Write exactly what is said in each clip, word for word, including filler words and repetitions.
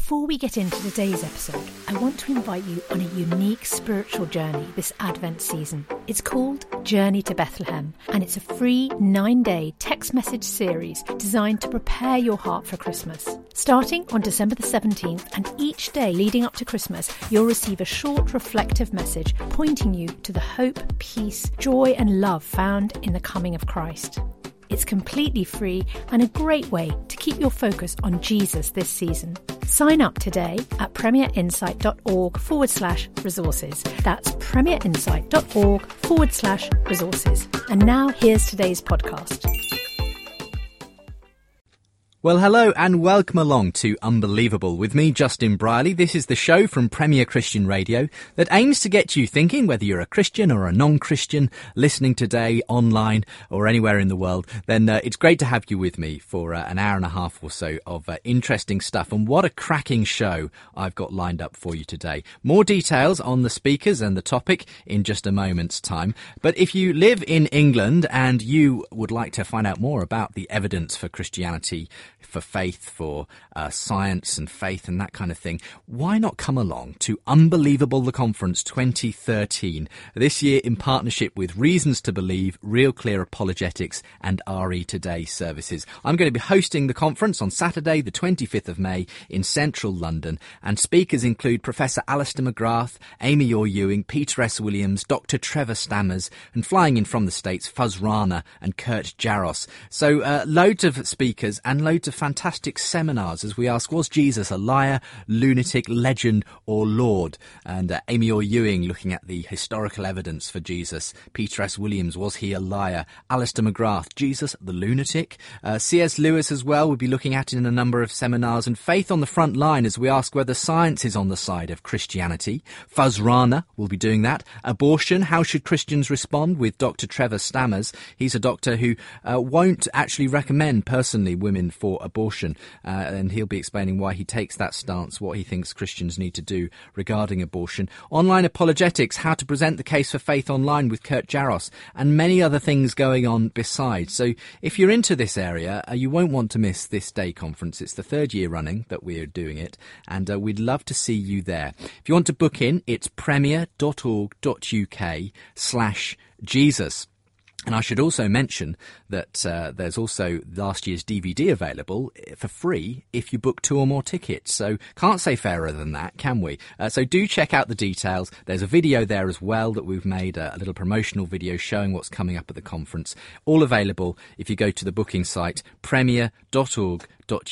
Before we get into today's episode, I want to invite you on a unique spiritual journey this Advent season. It's called Journey to Bethlehem, and it's a free nine-day text message series designed to prepare your heart for Christmas. Starting on December the seventeenth, and each day leading up to Christmas, you'll receive a short reflective message pointing you to the hope, peace, joy and love found in the coming of Christ. It's completely free and a great way to keep your focus on Jesus this season. Sign up today at premierinsight.org forward slash resources. That's premierinsight.org forward slash resources. And now here's today's podcast. Well, hello and welcome along to Unbelievable with me, Justin Brierley. This is the show from Premier Christian Radio that aims to get you thinking, whether you're a Christian or a non-Christian, listening today, online or anywhere in the world, then uh, it's great to have you with me for uh, an hour and a half or so of uh, interesting stuff. And what a cracking show I've got lined up for you today. More details on the speakers and the topic in just a moment's time. But if you live in England and you would like to find out more about the evidence for Christianity, for faith, for uh, science and faith and that kind of thing, why not come along to Unbelievable the Conference twenty thirteen, this year in partnership with Reasons to Believe, Real Clear Apologetics and R E Today services. I'm going to be hosting the conference on Saturday the twenty-fifth of May in central London, and speakers include Professor Alistair McGrath, Amy Orr Ewing, Peter S. Williams, Doctor Trevor Stammers, and flying in from the States, Fuz Rana and Kurt Jaros. So uh, loads of speakers and loads of fantastic seminars as we ask, was Jesus a liar, lunatic, legend or Lord? And uh, Amy Orr Ewing looking at the historical evidence for Jesus. Peter S. Williams, was he a liar? Alistair McGrath, Jesus the lunatic? Uh, C S Lewis as well, we'll be looking at in a number of seminars. And Faith on the Front Line as we ask whether science is on the side of Christianity. Fuz Rana will be doing that. Abortion, how should Christians respond? With Doctor Trevor Stammers. He's a doctor who uh, won't actually recommend personally women for abortion, uh, and he'll be explaining why he takes that stance, what he thinks Christians need to do regarding abortion. Online apologetics, how to present the case for faith online with Kurt Jaros, and many other things going on besides. So if you're into this area, uh, you won't want to miss this day conference. It's the third year running that we're doing it, and uh, we'd love to see you there. If you want to book in, it's premier.org.uk slash Jesus. And I should also mention that uh, there's also last year's D V D available for free if you book two or more tickets. So can't say fairer than that, can we? Uh, so do check out the details. There's a video there as well that we've made, uh, a little promotional video showing what's coming up at the conference. All available if you go to the booking site, premier.org.uk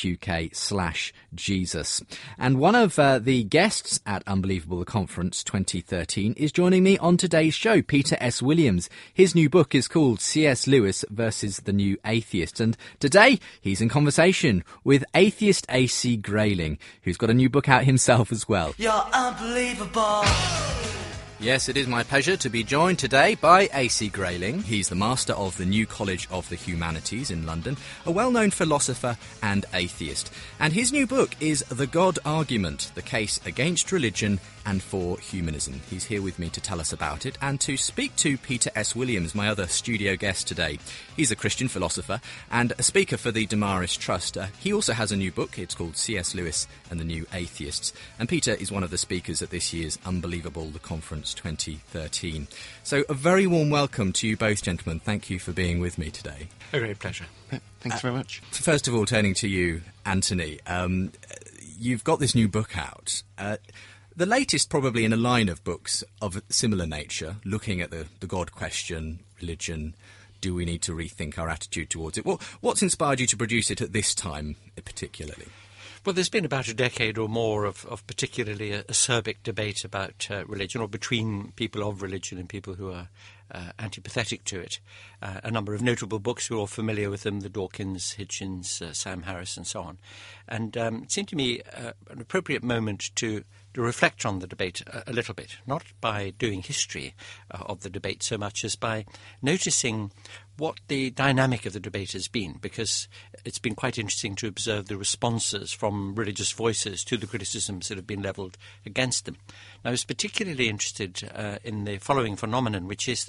slash Jesus. And one of uh, the guests at Unbelievable the Conference twenty thirteen is joining me on today's show, Peter S. Williams. His new book is called C S Lewis versus the New Atheist, and today he's in conversation with atheist A C Grayling, who's got a new book out himself as well. You're unbelievable. Yes, it is my pleasure to be joined today by A C Grayling. He's the master of the New College of the Humanities in London, a well-known philosopher and atheist. And his new book is The God Argument, the case against religion and for humanism. He's here with me to tell us about it and to speak to Peter S. Williams, my other studio guest today. He's a Christian philosopher and a speaker for the Damaris Trust. Uh, he also has a new book. It's called C S Lewis and the New Atheists. And Peter is one of the speakers at this year's Unbelievable the Conference twenty thirteen. So a very warm welcome to you both, gentlemen. Thank you for being with me today. A great pleasure. Thanks uh, very much. First of all, turning to you, Anthony, um, you've got this new book out. Uh, the latest probably in a line of books of similar nature, looking at the, the God question, religion. Do we need to rethink our attitude towards it? Well, what's inspired you to produce it at this time particularly? Well, there's been about a decade or more of, of particularly a, acerbic debate about uh, religion, or between people of religion and people who are uh, antipathetic to it. Uh, a number of notable books, we're all familiar with them, the Dawkins, Hitchens, uh, Sam Harris and so on. And um, it seemed to me uh, an appropriate moment to to reflect on the debate a, a little bit, not by doing history uh, of the debate so much as by noticing what the dynamic of the debate has been, because it's been quite interesting to observe the responses from religious voices to the criticisms that have been levelled against them. Now, I was particularly interested uh, in the following phenomenon, which is that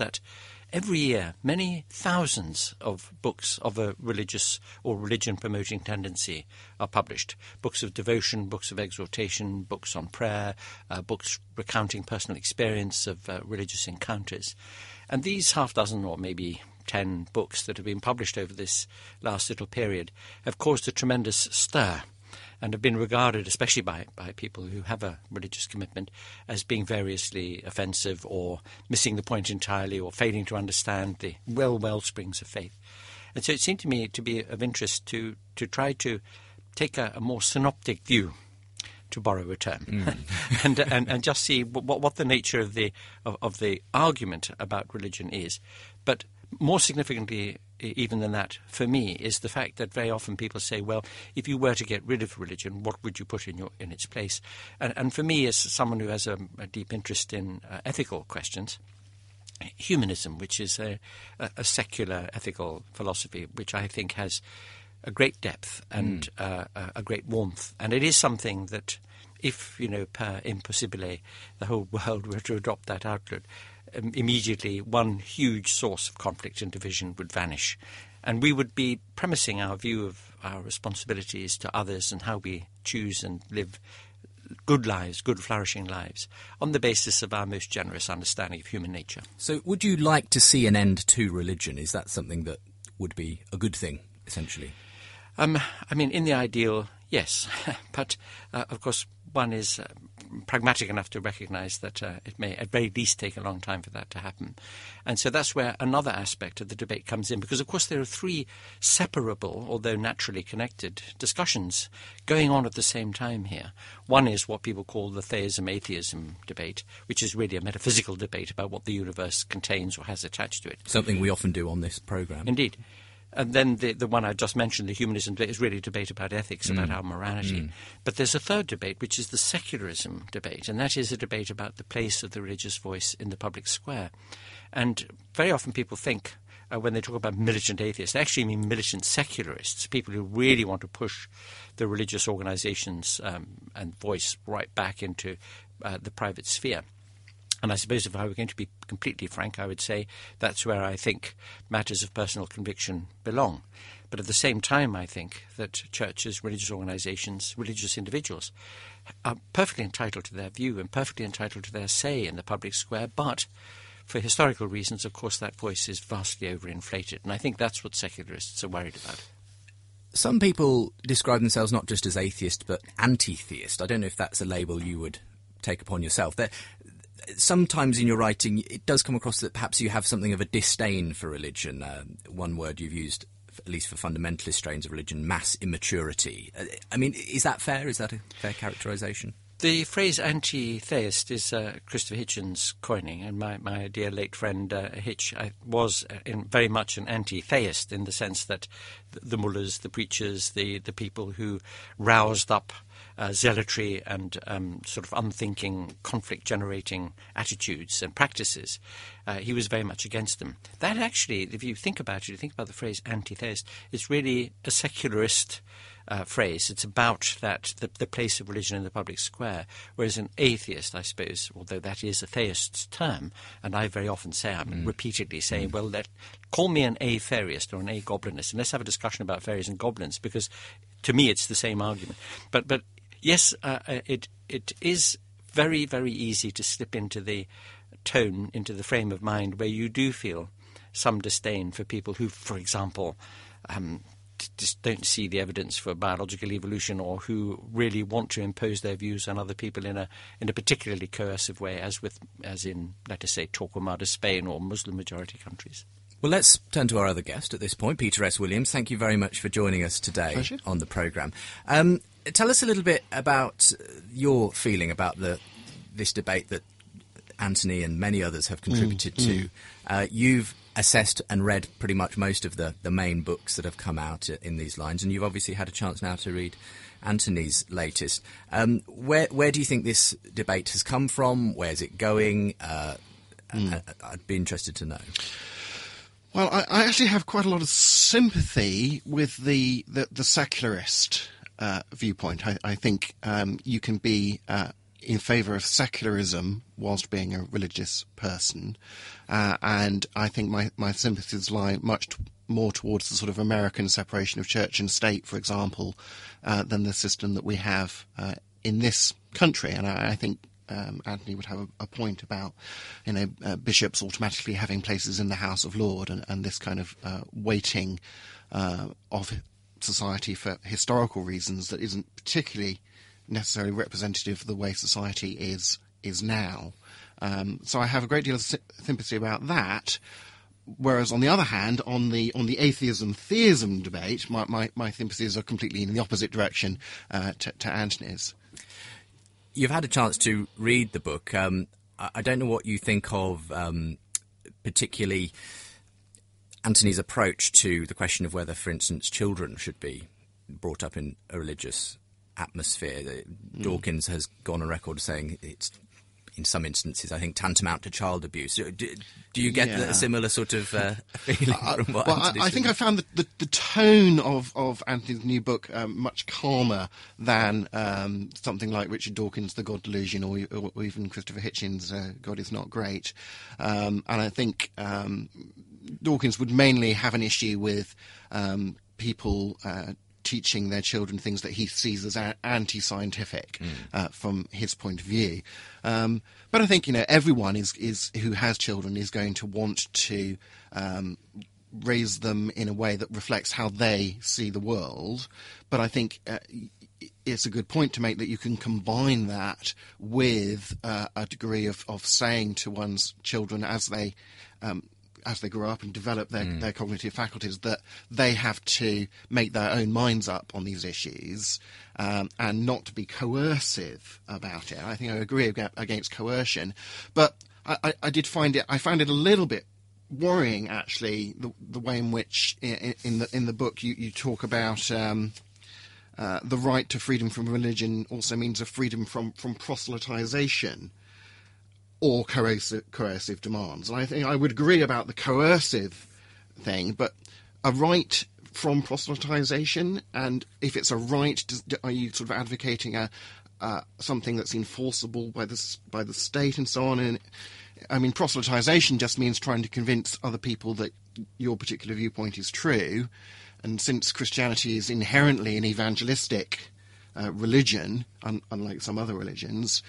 that every year many thousands of books of a religious or religion-promoting tendency are published. Books of devotion, books of exhortation, books on prayer, uh, books recounting personal experience of uh, religious encounters. And these half dozen or maybe ten books that have been published over this last little period have caused a tremendous stir and have been regarded, especially by, by people who have a religious commitment, as being variously offensive or missing the point entirely or failing to understand the well wellsprings of faith. And so it seemed to me to be of interest to, to try to take a, a more synoptic view, to borrow a term, mm. and, and and just see what, what the nature of the of, of the argument about religion is. But more significantly, even than that, for me, is the fact that very often people say, well, if you were to get rid of religion, what would you put in your in its place? And, and for me, as someone who has a, a deep interest in uh, ethical questions, humanism, which is a, a, a secular ethical philosophy, which I think has a great depth and mm. uh, a great warmth. And it is something that if, you know, per impossibile, the whole world were to adopt that outlook, um, immediately one huge source of conflict and division would vanish. And we would be premising our view of our responsibilities to others and how we choose and live good lives, good flourishing lives, on the basis of our most generous understanding of human nature. So would you like to see an end to religion? Is that something that would be a good thing, essentially? Um, I mean, in the ideal, yes. But, uh, of course, one is uh, pragmatic enough to recognise that uh, it may at very least take a long time for that to happen. And so that's where another aspect of the debate comes in, because, of course, there are three separable, although naturally connected, discussions going on at the same time here. One is what people call the theism-atheism debate, which is really a metaphysical debate about what the universe contains or has attached to it. Something we often do on this programme. Indeed. And then the, the one I just mentioned, the humanism debate, is really a debate about ethics, mm. about our morality. Mm. But there's a third debate, which is the secularism debate, and that is a debate about the place of the religious voice in the public square. And very often people think, uh, when they talk about militant atheists, they actually mean militant secularists, people who really want to push the religious organizations um, and voice right back into uh, the private sphere. And I suppose if I were going to be completely frank, I would say that's where I think matters of personal conviction belong. But at the same time, I think that churches, religious organizations, religious individuals are perfectly entitled to their view and perfectly entitled to their say in the public square. But for historical reasons, of course, that voice is vastly overinflated. And I think that's what secularists are worried about. Some people describe themselves not just as atheist, but anti-theist. I don't know if that's a label you would take upon yourself. They're, Sometimes in your writing, it does come across that perhaps you have something of a disdain for religion. Uh, one word you've used, at least for fundamentalist strains of religion, mass immaturity. Uh, I mean, is that fair? Is that a fair characterisation? The phrase anti-theist is uh, Christopher Hitchens' coining, and my, my dear late friend uh, Hitch I, was in very much an anti-theist in the sense that the, the mullahs, the preachers, the, the people who roused up Uh, zealotry and um, sort of unthinking, conflict-generating attitudes and practices, uh, he was very much against them. That actually, if you think about it, you think about the phrase anti-theist, it's really a secularist uh, phrase. It's about that the, the place of religion in the public square, whereas an atheist, I suppose, although that is a theist's term, and I very often say, I'm mm. repeatedly saying, mm. well, let, call me an a-fairyist or an a-goblinist, and let's have a discussion about fairies and goblins, because to me it's the same argument. But but Yes, uh, it it is very, very easy to slip into the tone, into the frame of mind where you do feel some disdain for people who, for example, um, just don't see the evidence for biological evolution, or who really want to impose their views on other people in a in a particularly coercive way, as with as in, let us say, Torquemada, Spain, or Muslim-majority countries. Well, let's turn to our other guest at this point, Peter S. Williams. Thank you very much for joining us today Pleasure. on the programme. Um, tell us a little bit about your feeling about the this debate that Anthony and many others have contributed mm, to. Mm. Uh, you've assessed and read pretty much most of the, the main books that have come out in these lines, and you've obviously had a chance now to read Anthony's latest. Um, where where do you think this debate has come from? Where's it going? Uh, mm. I, I'd be interested to know. Well, I, I actually have quite a lot of sympathy with the, the, the secularist uh, viewpoint. I, I think um, you can be uh, in favour of secularism whilst being a religious person, uh, and I think my, my sympathies lie much t- more towards the sort of American separation of church and state, for example, uh, than the system that we have uh, in this country. And I, I think um, Anthony would have a, a point about, you know, uh, bishops automatically having places in the House of Lords and, and this kind of uh, weighting uh, of society for historical reasons that isn't particularly necessarily representative of the way society is is now. Um, so I have a great deal of sy- sympathy about that. Whereas, on the other hand, on the on the atheism-theism debate, my, my, my sympathies are completely in the opposite direction uh, to, to Anthony's. You've had a chance to read the book. Um, I, I don't know what you think of um, particularly Anthony's approach to the question of whether, for instance, children should be brought up in a religious atmosphere. Mm. Dawkins has gone on record saying it's, in some instances, I think, tantamount to child abuse. Do, do you get yeah. a similar sort of uh, feeling uh, from what well, Anthony's I, I think I found the, the, the tone of, of Anthony's new book um, much calmer than um, something like Richard Dawkins' The God Delusion, or, or, or even Christopher Hitchens' uh, God Is Not Great. Um, and I think um, Dawkins would mainly have an issue with um, people uh, teaching their children things that he sees as a- anti-scientific mm. uh, from his point of view. Um, but I think, you know, everyone is, is who has children is going to want to um, raise them in a way that reflects how they see the world. But I think uh, it's a good point to make that you can combine that with uh, a degree of, of saying to one's children as they um, as they grow up and develop their, mm. their cognitive faculties, that they have to make their own minds up on these issues um, and not to be coercive about it. I think I agree against coercion, but I, I, I did find it, I found it a little bit worrying, actually, the, the way in which in, in the in the book you, you talk about um, uh, the right to freedom from religion also means a freedom from, from proselytization or coercive, coercive demands. And I think I would agree about the coercive thing, but a right from proselytization, and if it's a right, does, are you sort of advocating a uh, something that's enforceable by the, by the state and so on? And I mean, proselytization just means trying to convince other people that your particular viewpoint is true, and since Christianity is inherently an evangelistic Uh, religion, un- unlike some other religions,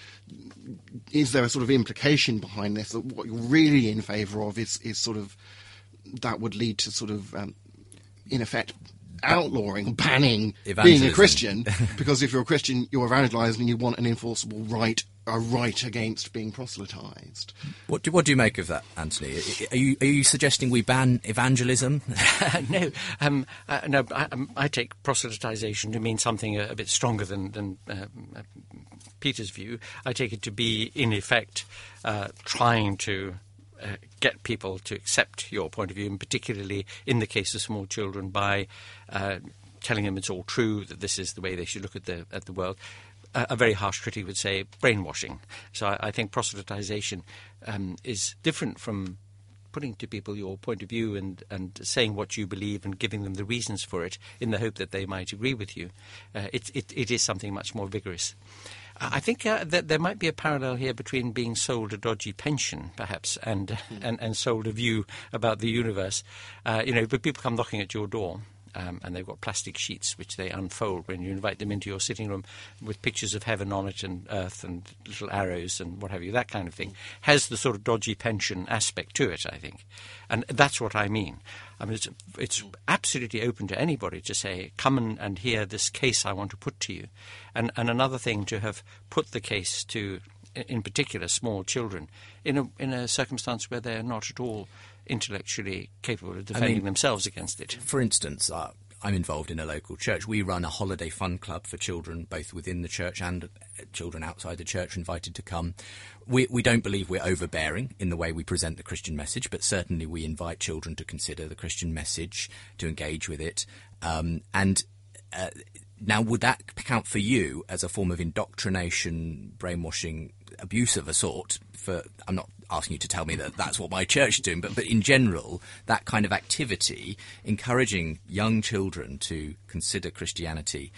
is there a sort of implication behind this that what you're really in favour of is, is sort of that would lead to sort of um, in effect outlawing or banning being a Christian, because if you're a Christian you're evangelised and you want an enforceable right a right against being proselytised. What do, what do you make of that, Anthony? Are you are you suggesting we ban evangelism? no, um, uh, no. I, um, I take proselytisation to mean something a, a bit stronger than, than uh, Peter's view. I take it to be, in effect, uh, trying to uh, get people to accept your point of view, and particularly in the case of small children, by uh, telling them it's all true, that this is the way they should look at the at the world. A very harsh critic would say brainwashing. So I, I think proselytization um, is different from putting to people your point of view and, and saying what you believe and giving them the reasons for it in the hope that they might agree with you. Uh, it, it, it is something much more vigorous. I think uh, that there might be a parallel here between being sold a dodgy pension, perhaps, and mm. and, and sold a view about the universe. Uh, you know, but people come knocking at your door. Um, and they've got plastic sheets which they unfold when you invite them into your sitting room with pictures of heaven on it and earth and little arrows and what have you, that kind of thing, has the sort of dodgy pension aspect to it, I think. And that's what I mean. I mean, it's, it's absolutely open to anybody to say, come and, and hear this case I want to put to you. And, and another thing, to have put the case to, in particular, small children in a, in a circumstance where they're not at all intellectually capable of defending I mean, themselves against it. For instance, uh, I'm involved in a local church. We run a holiday fun club for children, both within the church and children outside the church invited to come. We, we don't believe we're overbearing in the way we present the Christian message, but certainly we invite children to consider the Christian message, to engage with it. Um, and uh, now, would that count for you as a form of indoctrination, brainwashing, abuse of a sort? For I'm not asking you to tell me that that's what my church is doing, but, but in general, that kind of activity, encouraging young children to consider Christianity,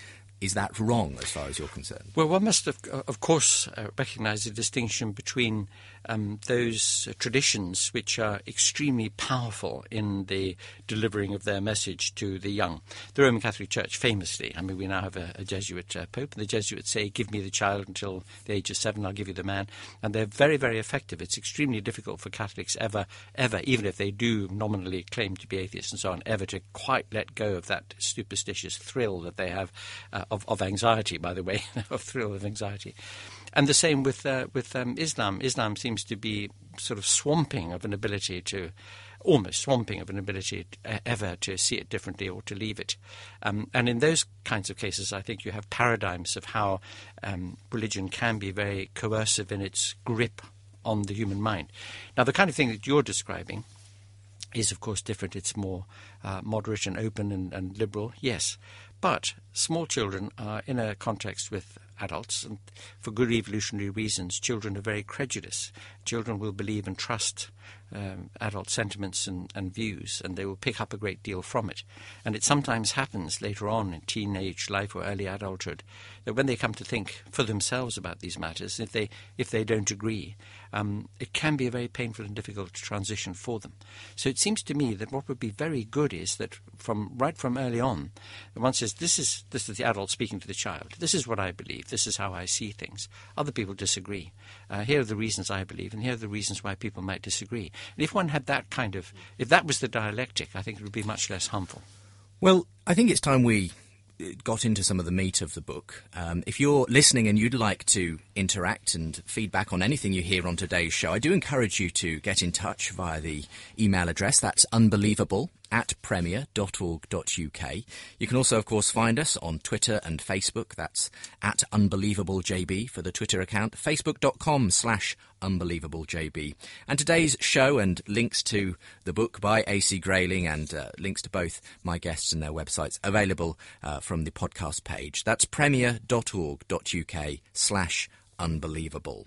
is that wrong as far as you're concerned? Well, one must, of, of course, uh, recognise the distinction between um, those uh, traditions which are extremely powerful in the delivering of their message to the young. The Roman Catholic Church famously, I mean, we now have a, a Jesuit uh, Pope, and the Jesuits say, give me the child until the age of seven, I'll give you the man. And they're very, very effective. It's extremely difficult for Catholics ever, ever, even if they do nominally claim to be atheists and so on, ever to quite let go of that superstitious thrill that they have uh, of, of anxiety, by the way, of thrill of anxiety. And the same with uh, with um, Islam. Islam seems to be sort of swamping of an ability to, almost swamping of an ability to, uh, ever to see it differently or to leave it. Um, and in those kinds of cases, I think you have paradigms of how um, religion can be very coercive in its grip on the human mind. Now, the kind of thing that you're describing is, of course, different. It's more uh, moderate and open and, and liberal, yes. But small children are in a context with adults, and for good evolutionary reasons, children are very credulous. Children will believe and trust um, adult sentiments and, and views, and they will pick up a great deal from it. And it sometimes happens later on in teenage life or early adulthood that when they come to think for themselves about these matters, if they if they don't agree, um, it can be a very painful and difficult transition for them. So it seems to me that what would be very good is that from right from early on, one says, this is this is the adult speaking to the child. This is what I believe. This is how I see things. Other people disagree. Uh, here are the reasons I believe, and here are the reasons why people might disagree. And if one had that kind of, if that was the dialectic, I think it would be much less harmful. Well, I think it's time we got into some of the meat of the book. Um, if you're listening and you'd like to interact and feedback on anything you hear on today's show, I do encourage you to get in touch via the email address. That's unbelievable at premier dot org dot uk. You can also, of course, find us on Twitter and Facebook. That's at unbelievablejb for the Twitter account, facebook.com slash unbelievablejb. And today's show and links to the book by A C Grayling and uh, links to both my guests and their websites available uh, from the podcast page. That's premier dot org dot uk slash unbelievable.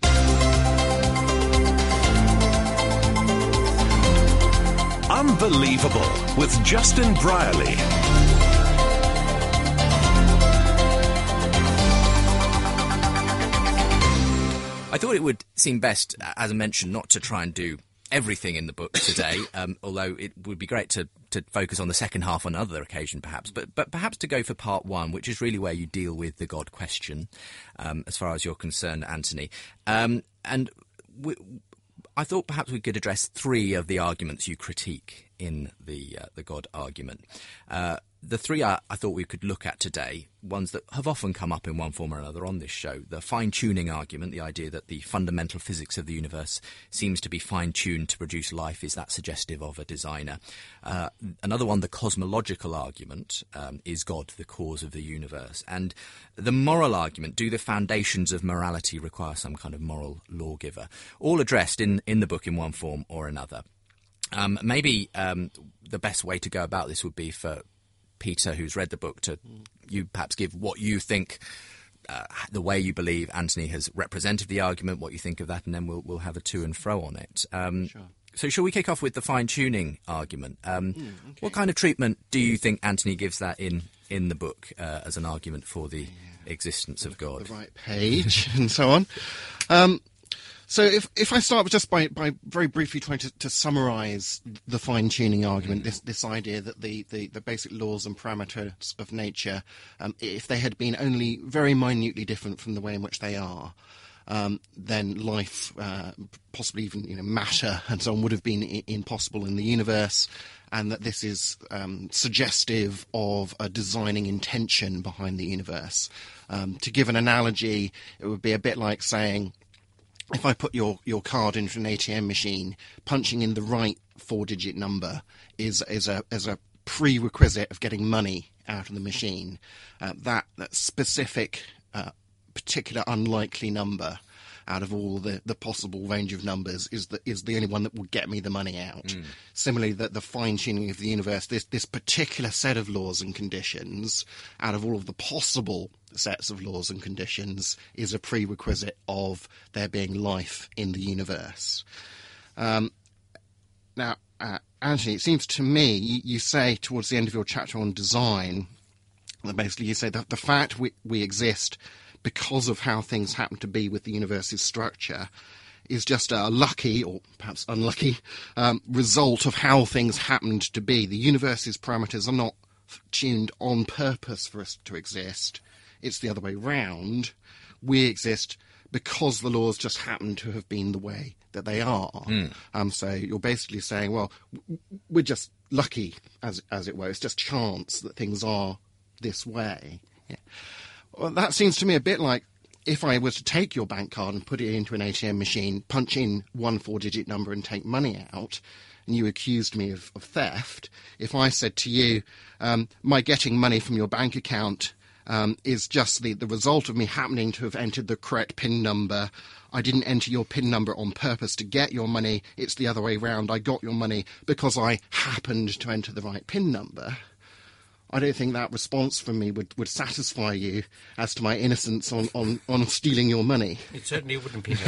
Unbelievable with Justin Brierley. I thought it would seem best, as I mentioned, not to try and do everything in the book today, um, although it would be great to, to focus on the second half on another occasion, perhaps. But, but perhaps to go for part one, which is really where you deal with the God question, um, as far as you're concerned, Anthony. Um, and we, I thought perhaps we could address three of the arguments you critique in the uh, the God argument. Uh, the three I, I thought we could look at today, ones that have often come up in one form or another on this show. The fine-tuning argument, the idea that the fundamental physics of the universe seems to be fine-tuned to produce life. Is that suggestive of a designer? Uh, another one, the cosmological argument, um, is God the cause of the universe? And the moral argument, do the foundations of morality require some kind of moral lawgiver? All addressed in, in the book in one form or another. Um, maybe um, the best way to go about this would be for Peter, who's read the book, to you perhaps give what you think, uh, the way you believe Anthony has represented the argument, what you think of that, and then we'll we'll have a to and fro on it. Um, Sure. So shall we kick off with the fine-tuning argument? Um, Mm, okay. What kind of treatment do you think Anthony gives that in, in the book uh, as an argument for the existence of God? The right page and so on. Um, so if if I start just by, by very briefly trying to, to summarise the fine-tuning argument, this this idea that the, the, the basic laws and parameters of nature, um, if they had been only very minutely different from the way in which they are, um, then life, uh, possibly even you know matter and so on, would have been I- impossible in the universe, and that this is um, suggestive of a designing intention behind the universe. Um, to give an analogy, it would be a bit like saying, if I put your, your card into an A T M machine, punching in the right four-digit number is is a is a prerequisite of getting money out of the machine. Uh, that that specific, uh, particular, unlikely number out of all the, the possible range of numbers is the is the only one that will get me the money out. Mm. Similarly, that the fine-tuning of the universe, this this particular set of laws and conditions, out of all of the possible sets of laws and conditions, is a prerequisite of there being life in the universe. Um, now, uh, Anthony, it seems to me you, you say towards the end of your chapter on design Basically, you say that the fact we, we exist because of how things happen to be with the universe's structure is just a lucky, or perhaps unlucky, um, result of how things happened to be. The universe's parameters are not tuned on purpose for us to exist. It's the other way round. We exist because the laws just happen to have been the way that they are. Mm. Um, so you're basically saying, well, we're just lucky, as as it were. It's just chance that things are this way. Yeah. Well, that seems to me a bit like if I was to take your bank card and put it into an A T M machine, punch in one four-digit number and take money out, and you accused me of, of theft, if I said to you, um, my getting money from your bank account um, is just the, the result of me happening to have entered the correct PIN number. I didn't enter your PIN number on purpose to get your money. It's the other way round. I got your money because I happened to enter the right PIN number. I don't think that response from me would, would satisfy you as to my innocence on, on, on stealing your money. It certainly wouldn't be.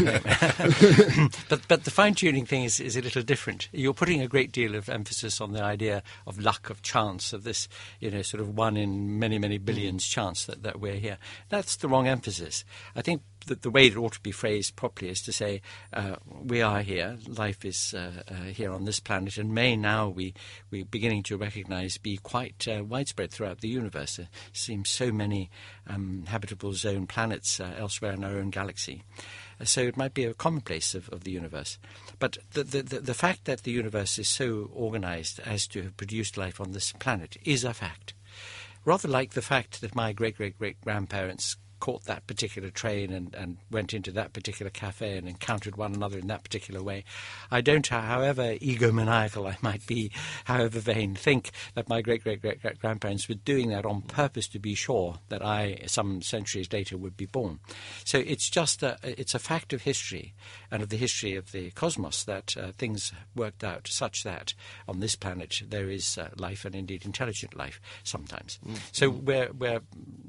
but but the fine-tuning thing is, is a little different. You're putting a great deal of emphasis on the idea of luck, of chance, of this, you know, sort of one in many, many billions mm. chance that, that we're here. That's the wrong emphasis. I think that the way it ought to be phrased properly is to say uh, we are here, life is uh, uh, here on this planet, and may now we, we're beginning to recognise be quite uh, widespread throughout the universe. There seems so many um, habitable zone planets uh, elsewhere in our own galaxy. Uh, so it might be a commonplace of, of the universe. But the, the, the, the fact that the universe is so organised as to have produced life on this planet is a fact. Rather like the fact that my great-great-great-grandparents caught that particular train and, and went into that particular cafe and encountered one another in that particular way. I don't, however egomaniacal I might be, however vain, think that my great-great-great-grandparents were doing that on purpose to be sure that I, some centuries later, would be born. So it's just a, it's a fact of history and of the history of the cosmos that uh, things worked out such that on this planet there is uh, life, and indeed intelligent life sometimes. Mm-hmm. So we're, we're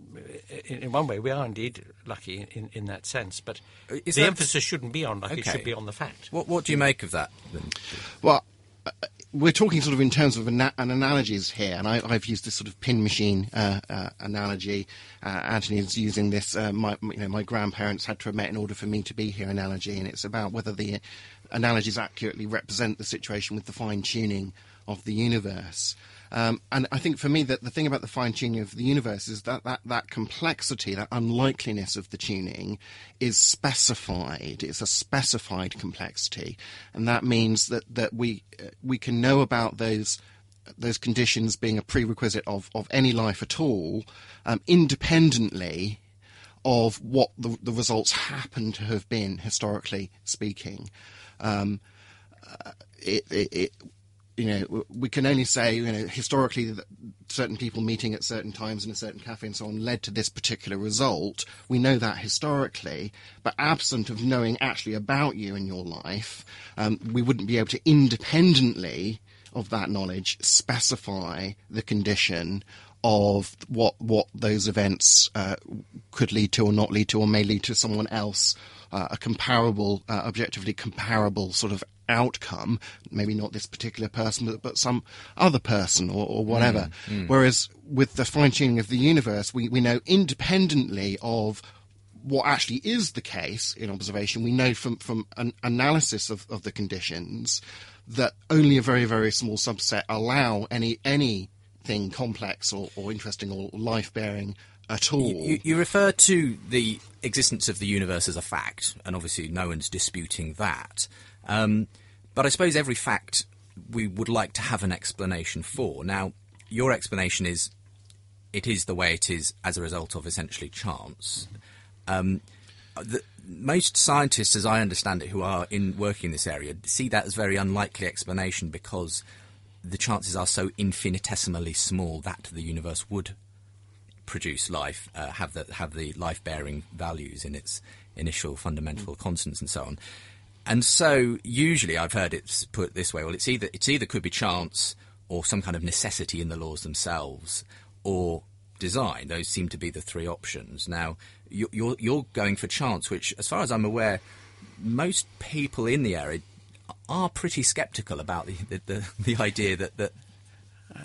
in, in one way, we are indeed lucky in, in that sense, but is the emphasis shouldn't be on luck, okay. It should be on the fact. What, what do you make of that, then? Well, uh, we're talking sort of in terms of ana- an analogies here, and I, I've used this sort of pin machine uh, uh, analogy. Uh, Anthony is using this, uh, my, you know, my grandparents had to have met in order for me to be here analogy, and it's about whether the analogies accurately represent the situation with the fine-tuning of the universe. Um, and I think for me that the thing about the fine-tuning of the universe is that, that that complexity, that unlikeliness of the tuning is specified. It's a specified complexity. And that means that, that we uh, we can know about those those conditions being a prerequisite of, of any life at all, um, independently of what the, the results happen to have been, historically speaking. Um, uh, it, it, it You know, we can only say, you know, historically that certain people meeting at certain times in a certain cafe and so on led to this particular result. We know that historically, but absent of knowing actually about you and your life, um, we wouldn't be able to independently of that knowledge specify the condition of what what those events uh, could lead to or not lead to, or may lead to someone else, uh, a comparable, uh, objectively comparable sort of outcome, maybe not this particular person, but, but some other person or, or whatever. Mm, mm. Whereas with the fine-tuning of the universe, we, we know independently of what actually is the case in observation. We know from, from an analysis of, of the conditions that only a very, very small subset allow any anything complex or, or interesting or life-bearing at all. You, you refer to the existence of the universe as a fact, and obviously no one's disputing that. Um, but I suppose every fact we would like to have an explanation for. Now, your explanation is it is the way it is as a result of essentially chance. Um, the, most scientists, as I understand it, who are in working in this area, see that as a very unlikely explanation because the chances are so infinitesimally small that the universe would produce life, uh, have the have the life-bearing values in its initial fundamental constants and so on. And so usually I've heard it put this way, well, it's either it's either could be chance or some kind of necessity in the laws themselves or design. Those seem to be the three options. Now, you're, you're, you're going for chance, which, as far as I'm aware, most people in the area are pretty sceptical about the, the, the, the idea that, that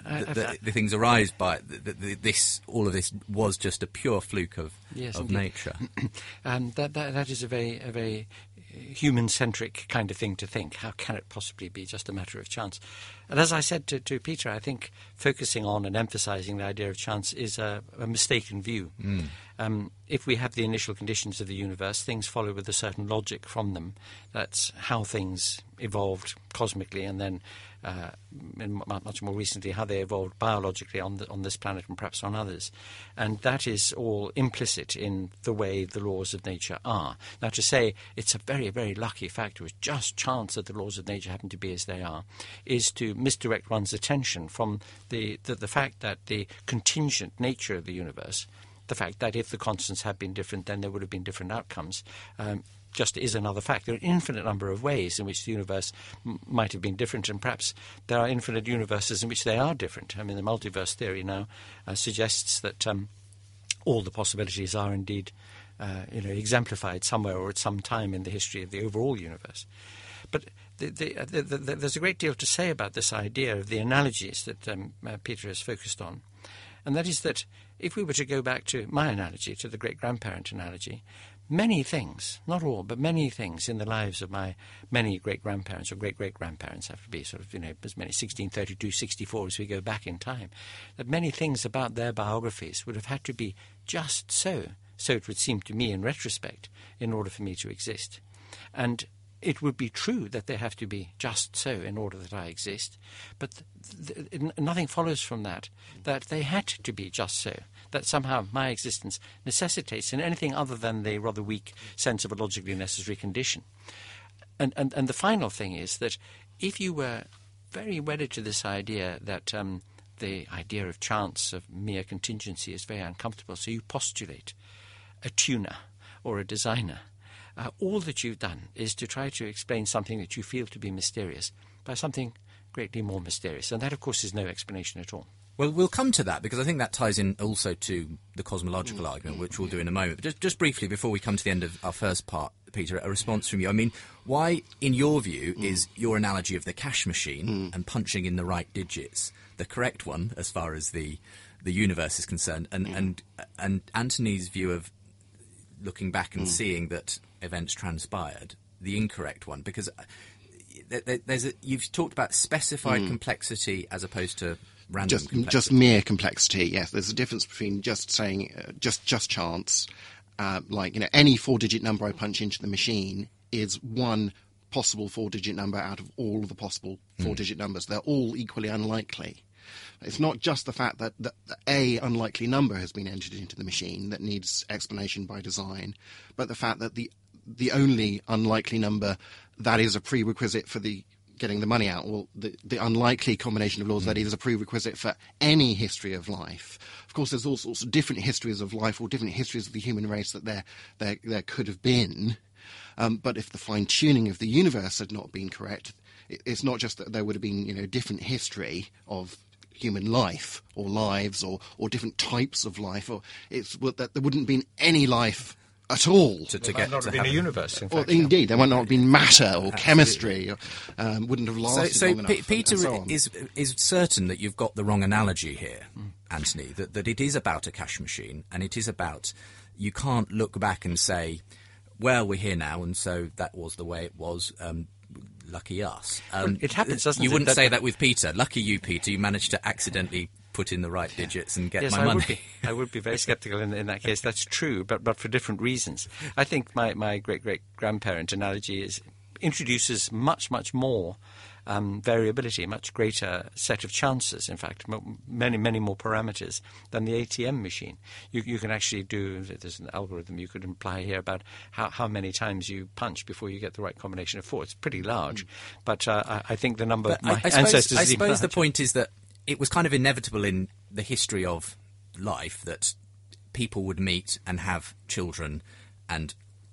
I, the, I, the, I, the things arise by the, the, this. All of this was just a pure fluke of yes, of indeed. nature. um, that, that that is a very a very human-centric kind of thing to think. How can it possibly be just a matter of chance? And as I said to, to Peter, I think focusing on and emphasising the idea of chance is a, a mistaken view. Mm. Um, if we have the initial conditions of the universe, things follow with a certain logic from them. That's how things evolved cosmically, and then uh, in much more recently how they evolved biologically on the, on this planet and perhaps on others. And that is all implicit in the way the laws of nature are. Now, to say it's a very, very lucky fact, it was just chance that the laws of nature happen to be as they are, is to misdirect one's attention from the, the, the fact that the contingent nature of the universe, the fact that if the constants had been different, then there would have been different outcomes, um, just is another fact. There are an infinite number of ways in which the universe m- might have been different, and perhaps there are infinite universes in which they are different. I mean, the multiverse theory now uh, suggests that um, all the possibilities are indeed uh, you know, exemplified somewhere or at some time in the history of the overall universe. But the, the, the, the, there's a great deal to say about this idea of the analogies that um, uh, Peter has focused on. And that is that if we were to go back to my analogy, to the great-grandparent analogy, many things, not all, but many things in the lives of my many great-grandparents or great-great-grandparents, have to be sort of, you know, as many, sixteen thirty-two, sixty-four as we go back in time, that many things about their biographies would have had to be just so, so it would seem to me in retrospect, in order for me to exist. And it would be true that they have to be just so in order that I exist, but th- th- nothing follows from that, that they had to be just so, that somehow my existence necessitates in anything other than the rather weak sense of a logically necessary condition. And, and, and the final thing is that if you were very wedded to this idea that um, the idea of chance, of mere contingency, is very uncomfortable, so you postulate a tuner or a designer, Uh, all that you've done is to try to explain something that you feel to be mysterious by something greatly more mysterious. And that, of course, is no explanation at all. Well, we'll come to that, because I think that ties in also to the cosmological argument, which we'll do in a moment. But just, just briefly, before we come to the end of our first part, Peter, a response from you. I mean, why, in your view, is your analogy of the cash machine and punching in the right digits the correct one as far as the the universe is concerned, and, and, and Anthony's view of looking back and seeing that events transpired, the incorrect one? Because there's a, you've talked about specified mm. complexity as opposed to random just, complexity. Just mere complexity, yes. There's a difference between just saying, uh, just just chance, uh, like, you know, any four-digit number I punch into the machine is one possible four-digit number out of all of the possible four-digit mm. numbers. They're all equally unlikely. It's not just the fact that the, the a unlikely number has been entered into the machine that needs explanation by design, but the fact that the the only unlikely number that is a prerequisite for the getting the money out, well, the, the unlikely combination of laws mm. that is a prerequisite for any history of life. Of course, there's all sorts of different histories of life or different histories of the human race that there there, there could have been. Um, but if the fine-tuning of the universe had not been correct, it, it's not just that there would have been, you know, different history of human life or lives or, or different types of life, or it's that there wouldn't have been any life at all. To, to there get might not to have been a have universe, in or fact. indeed, there might not have been matter or Absolutely. chemistry, or, um, wouldn't have lasted so, so long enough. P- and- Peter and so on. is is certain that you've got the wrong analogy here, mm. Anthony, that, that it is about a cash machine, and it is about, you can't look back and say, well, we're here now, and so that was the way it was, um, lucky us. Um, Well, it happens, doesn't you it? You wouldn't that, say that with Peter. Lucky you, Peter, you managed to accidentally put in the right digits and get yes, my I money. Would be, I would be very sceptical in, in that case. That's true, but but for different reasons. I think my, my great-great-grandparent analogy is introduces much, much more um, variability, much greater set of chances, in fact, m- many, many more parameters than the A T M machine. You, you can actually do, there's an algorithm you could imply here about how, how many times you punch before you get the right combination of four. It's pretty large, mm. but uh, I, I think the number But of my I, I suppose, ancestors I is even suppose the larger. point is that it was kind of inevitable in the history of life that people would meet and have children, and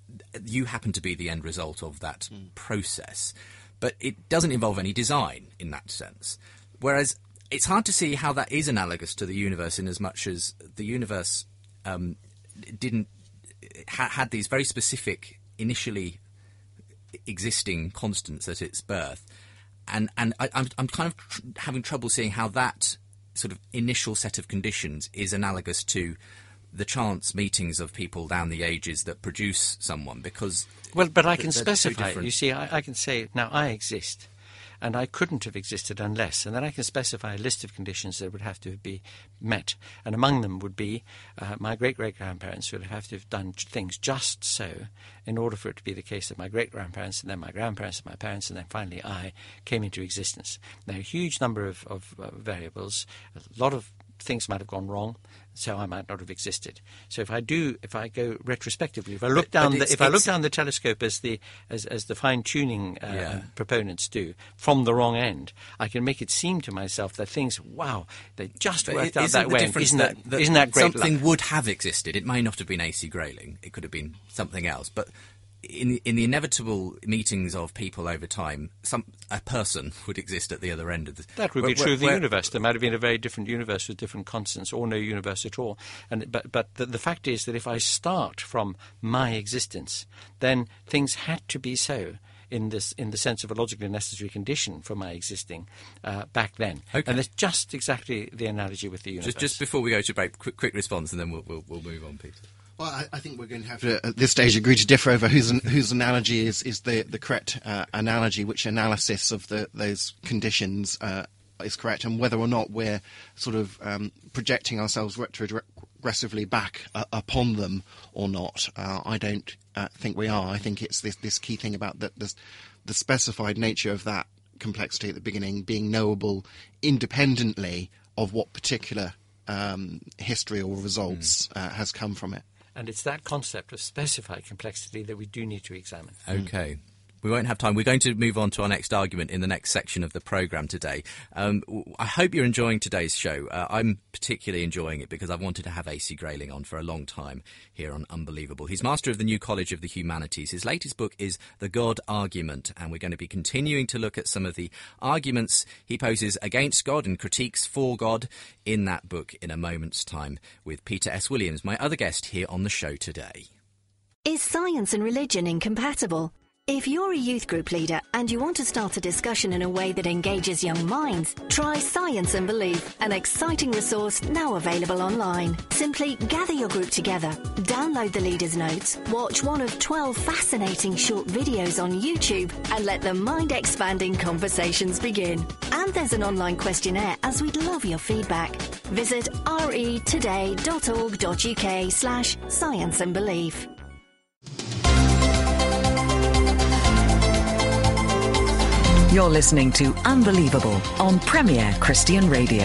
you happen to be the end result of that mm. process. But it doesn't involve any design in that sense. Whereas it's hard to see how that is analogous to the universe, in as much as the universe um, didn't ha- had these very specific, initially existing constants at its birth. And and I, I'm I'm kind of tr- having trouble seeing how that sort of initial set of conditions is analogous to the chance meetings of people down the ages that produce someone, because... Well, but I can they're specify. different. You see, I, I can say, now I exist, and I couldn't have existed unless, and then I can specify a list of conditions that would have to be met, and among them would be uh, my great-great-grandparents would have to have done things just so in order for it to be the case that my great-grandparents and then my grandparents and my parents and then finally I came into existence. Now, a huge number of, of uh, variables, a lot of things might have gone wrong, so I might not have existed. So if I do, if I go retrospectively, if I look But- down, but the, it's- if I look it's- down the telescope as the as, as the fine tuning uh, Yeah. proponents do from the wrong end, I can make it seem to myself that things, wow, they just But worked i- out isn't that the way. difference Isn't that, that isn't that great? something luck? would have existed? It may not have been A C Grayling. It could have been something else. But in in the inevitable meetings of people over time, some a person would exist at the other end of the. That would where- be true where- of the where- universe. There might have been a very different universe with different constants, or no universe at all. And but but the, the fact is that if I start from my existence, then things had to be so in this in the sense of a logically necessary condition for my existing uh, back then. Okay. And it's just exactly the analogy with the universe. Just just before we go to break, quick, quick response, and then we'll we'll, we'll move on, Peter. Well, I, I think we're going to have to, at this stage, agree to differ over whose whose analogy is, is the, the correct uh, analogy, which analysis of the, those conditions uh, is correct, and whether or not we're sort of um, projecting ourselves retrogressively back uh, upon them or not. Uh, I don't uh, think we are. I think it's this, this key thing about the, the, the specified nature of that complexity at the beginning being knowable independently of what particular um, history or results mm. uh, has come from it. And it's that concept of specified complexity that we do need to examine. Okay. We won't have time. We're going to move on to our next argument in the next section of the programme today. Um, w- I hope you're enjoying today's show. Uh, I'm particularly enjoying it because I've wanted to have A C Grayling on for a long time here on Unbelievable. He's Master of the New College of the Humanities. His latest book is The God Argument, and we're going to be continuing to look at some of the arguments he poses against God and critiques for God in that book in a moment's time with Peter S. Williams, my other guest here on the show today. Is science and religion incompatible? If you're a youth group leader and you want to start a discussion in a way that engages young minds, try Science and Belief, an exciting resource now available online. Simply gather your group together, download the leader's notes, watch one of twelve fascinating short videos on YouTube, and let the mind-expanding conversations begin. And there's an online questionnaire, as we'd love your feedback. Visit retoday.org.uk slash science and belief. You're listening to Unbelievable on Premier Christian Radio.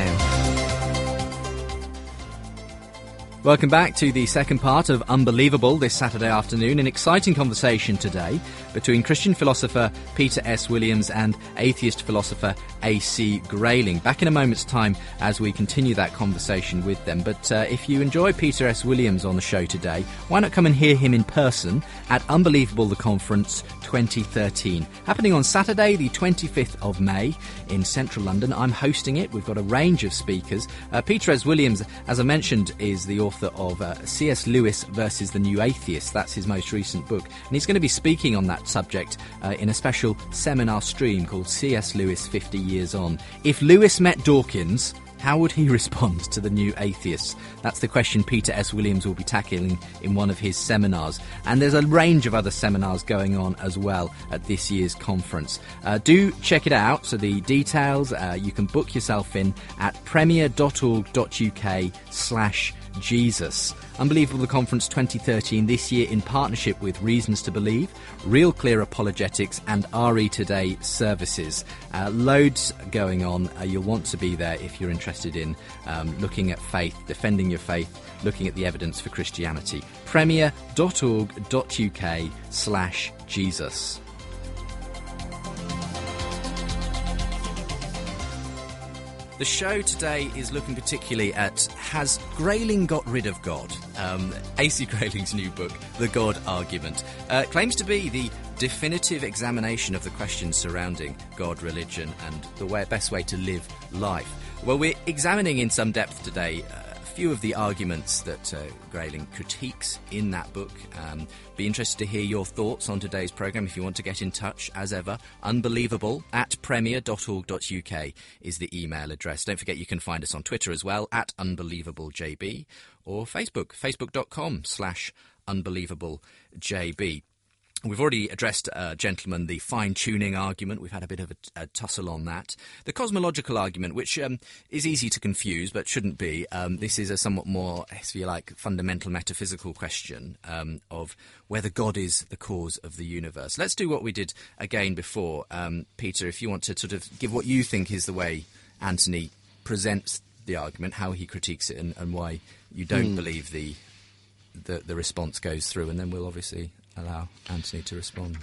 Welcome back to the second part of Unbelievable this Saturday afternoon. An exciting conversation today between Christian philosopher Peter S. Williams and atheist philosopher A C Grayling. Back in a moment's time as we continue that conversation with them. But uh, if you enjoy Peter S. Williams on the show today, why not come and hear him in person at Unbelievable the Conference twenty thirteen. Happening on Saturday the twenty-fifth of May in central London. I'm hosting it. We've got a range of speakers. Uh, Peter S. Williams, as I mentioned, is the author of uh, C S. Lewis versus the New Atheist. That's his most recent book. And he's going to be speaking on that subject uh, in a special seminar stream called C S. Lewis fifty years on. If Lewis met Dawkins, how would he respond to the New Atheists? That's the question Peter S. Williams will be tackling in one of his seminars. And there's a range of other seminars going on as well at this year's conference. Uh, do check it out. So the details, uh, you can book yourself in at premier.org.uk slash Jesus. Unbelievable the Conference twenty thirteen, this year in partnership with Reasons to Believe, Real Clear Apologetics and R E Today services. Uh, loads going on. Uh, you'll want to be there if you're interested in um, looking at faith, defending your faith, looking at the evidence for Christianity. premier.org.uk slash Jesus. The show today is looking particularly at Has Grayling Got Rid of God? Um, A C Grayling's new book, The God Argument, uh, claims to be the definitive examination of the questions surrounding God, religion, and the way, best way to live life. Well, we're examining in some depth today uh, few of the arguments that uh, Grayling critiques in that book. Um, be interested to hear your thoughts on today's programme. If you want to get in touch, as ever, unbelievable at premier dot org dot U K is the email address. Don't forget you can find us on Twitter as well, at unbelievablejb, or Facebook, facebook.com slash unbelievablejb. We've already addressed, uh, gentlemen, the fine-tuning argument. We've had a bit of a, a tussle on that. The cosmological argument, which um, is easy to confuse but shouldn't be. Um, this is a somewhat more, if you like, fundamental metaphysical question um, of whether God is the cause of the universe. Let's do what we did again before. Um, Peter, if you want to sort of give what you think is the way Anthony presents the argument, how he critiques it, and, and why you don't mm. believe the, the the response goes through, and then we'll obviously allow Anthony to respond.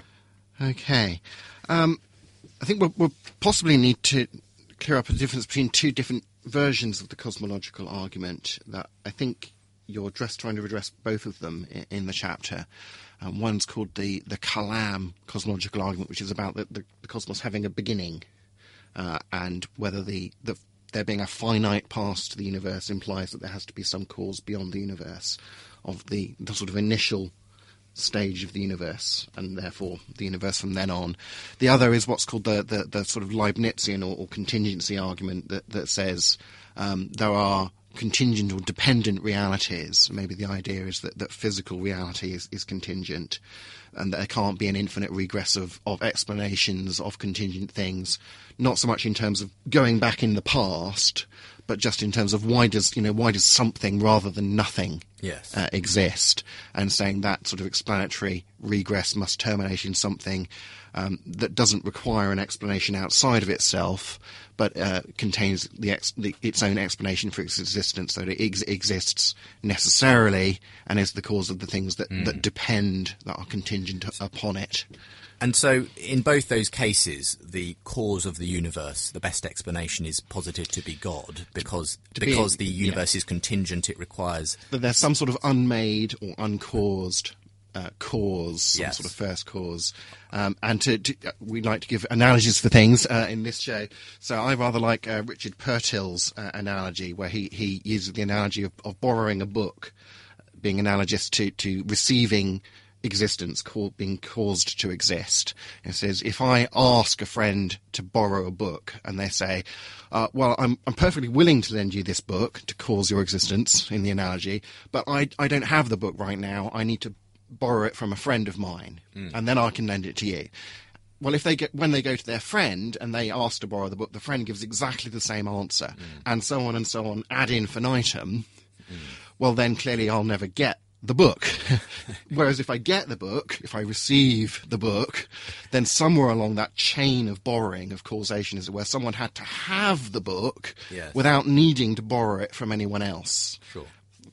Okay. Um, I think we'll, we'll possibly need to clear up the difference between two different versions of the cosmological argument that I think you're just trying to address both of them in, in the chapter. Um, one's called the, the Kalam cosmological argument, which is about the, the, the cosmos having a beginning uh, and whether the, the there being a finite past to the universe implies that there has to be some cause beyond the universe of the, the sort of initial stage of the universe, and therefore the universe from then on. The other is what's called the, the, the sort of Leibnizian or, or contingency argument that, that says um, there are contingent or dependent realities. Maybe the idea is that, that physical reality is, is contingent, and that there can't be an infinite regress of, of explanations of contingent things, not so much in terms of going back in the past, but just in terms of why does, you know, why does something rather than nothing yes. uh, exist, and saying that sort of explanatory regress must terminate in something um, that doesn't require an explanation outside of itself, but uh, contains the, ex- the its own explanation for its existence, so that it ex- exists necessarily and is the cause of the things that, mm. that depend, that are contingent upon it. And so, in both those cases, the cause of the universe, the best explanation is posited to be God, because to because be, the universe yeah. is contingent. It requires that there's some sort of unmade or uncaused uh, cause, some yes. sort of first cause. Um, and to, to, uh, we like to give analogies for things uh, in this show. So I rather like uh, Richard Purtill's uh, analogy, where he, he uses the analogy of, of borrowing a book, being analogous to, to receiving existence, called, being caused to exist. It says, if I ask a friend to borrow a book and they say, uh, well, I'm, I'm perfectly willing to lend you this book to cause your existence, in the analogy, but I, I don't have the book right now. I need to borrow it from a friend of mine, mm. and then I can lend it to you. Well, if they get, when they go to their friend and they ask to borrow the book, the friend gives exactly the same answer, mm. and so on and so on, ad infinitum, mm. well, then clearly I'll never get the book. Whereas if I get the book, if I receive the book, then somewhere along that chain of borrowing, of causation, is where someone had to have the book yes. without needing to borrow it from anyone else. Sure.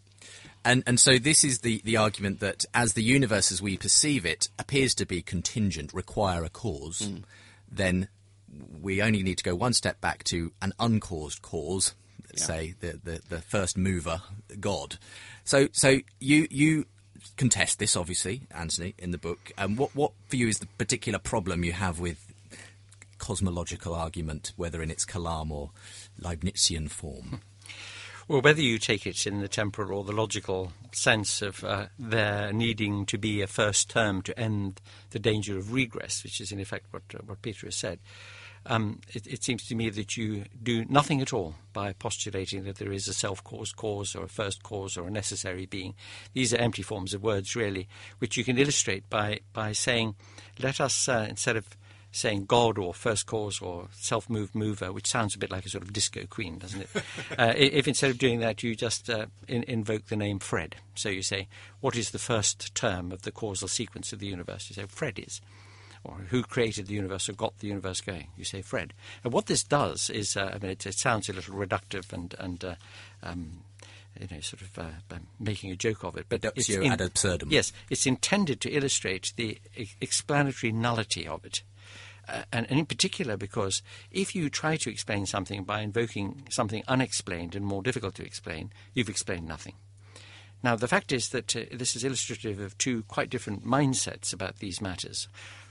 And and so this is the, the argument that as the universe as we perceive it appears to be contingent, require a cause, mm. then we only need to go one step back to an uncaused cause, yeah. say the, the, the first mover, God. So so you you contest this, obviously, Anthony, in the book. Um, what, what for you is the particular problem you have with cosmological argument, whether in its Kalam or Leibnizian form? Well, whether you take it in the temporal or the logical sense of uh, there needing to be a first term to end the danger of regress, which is in effect what uh, what Peter has said, um, it, it seems to me that you do nothing at all by postulating that there is a self-caused cause or a first cause or a necessary being. These are empty forms of words, really, which you can illustrate by, by saying, let us, uh, instead of saying God or first cause or self-moved mover, which sounds a bit like a sort of disco queen, doesn't it? uh, if instead of doing that you just uh, in, invoke the name Fred. So you say, what is the first term of the causal sequence of the universe? You say, Fred is. Or who created the universe or got the universe going? You say Fred. And what this does is, uh, I mean, it, it sounds a little reductive and, and uh, um, you know, sort of uh, making a joke of it. But it's in, ad absurdum. Yes, it's intended to illustrate the e- explanatory nullity of it. Uh, and, and in particular because if you try to explain something by invoking something unexplained and more difficult to explain, you've explained nothing. Now, the fact is that uh, this is illustrative of two quite different mindsets about these matters.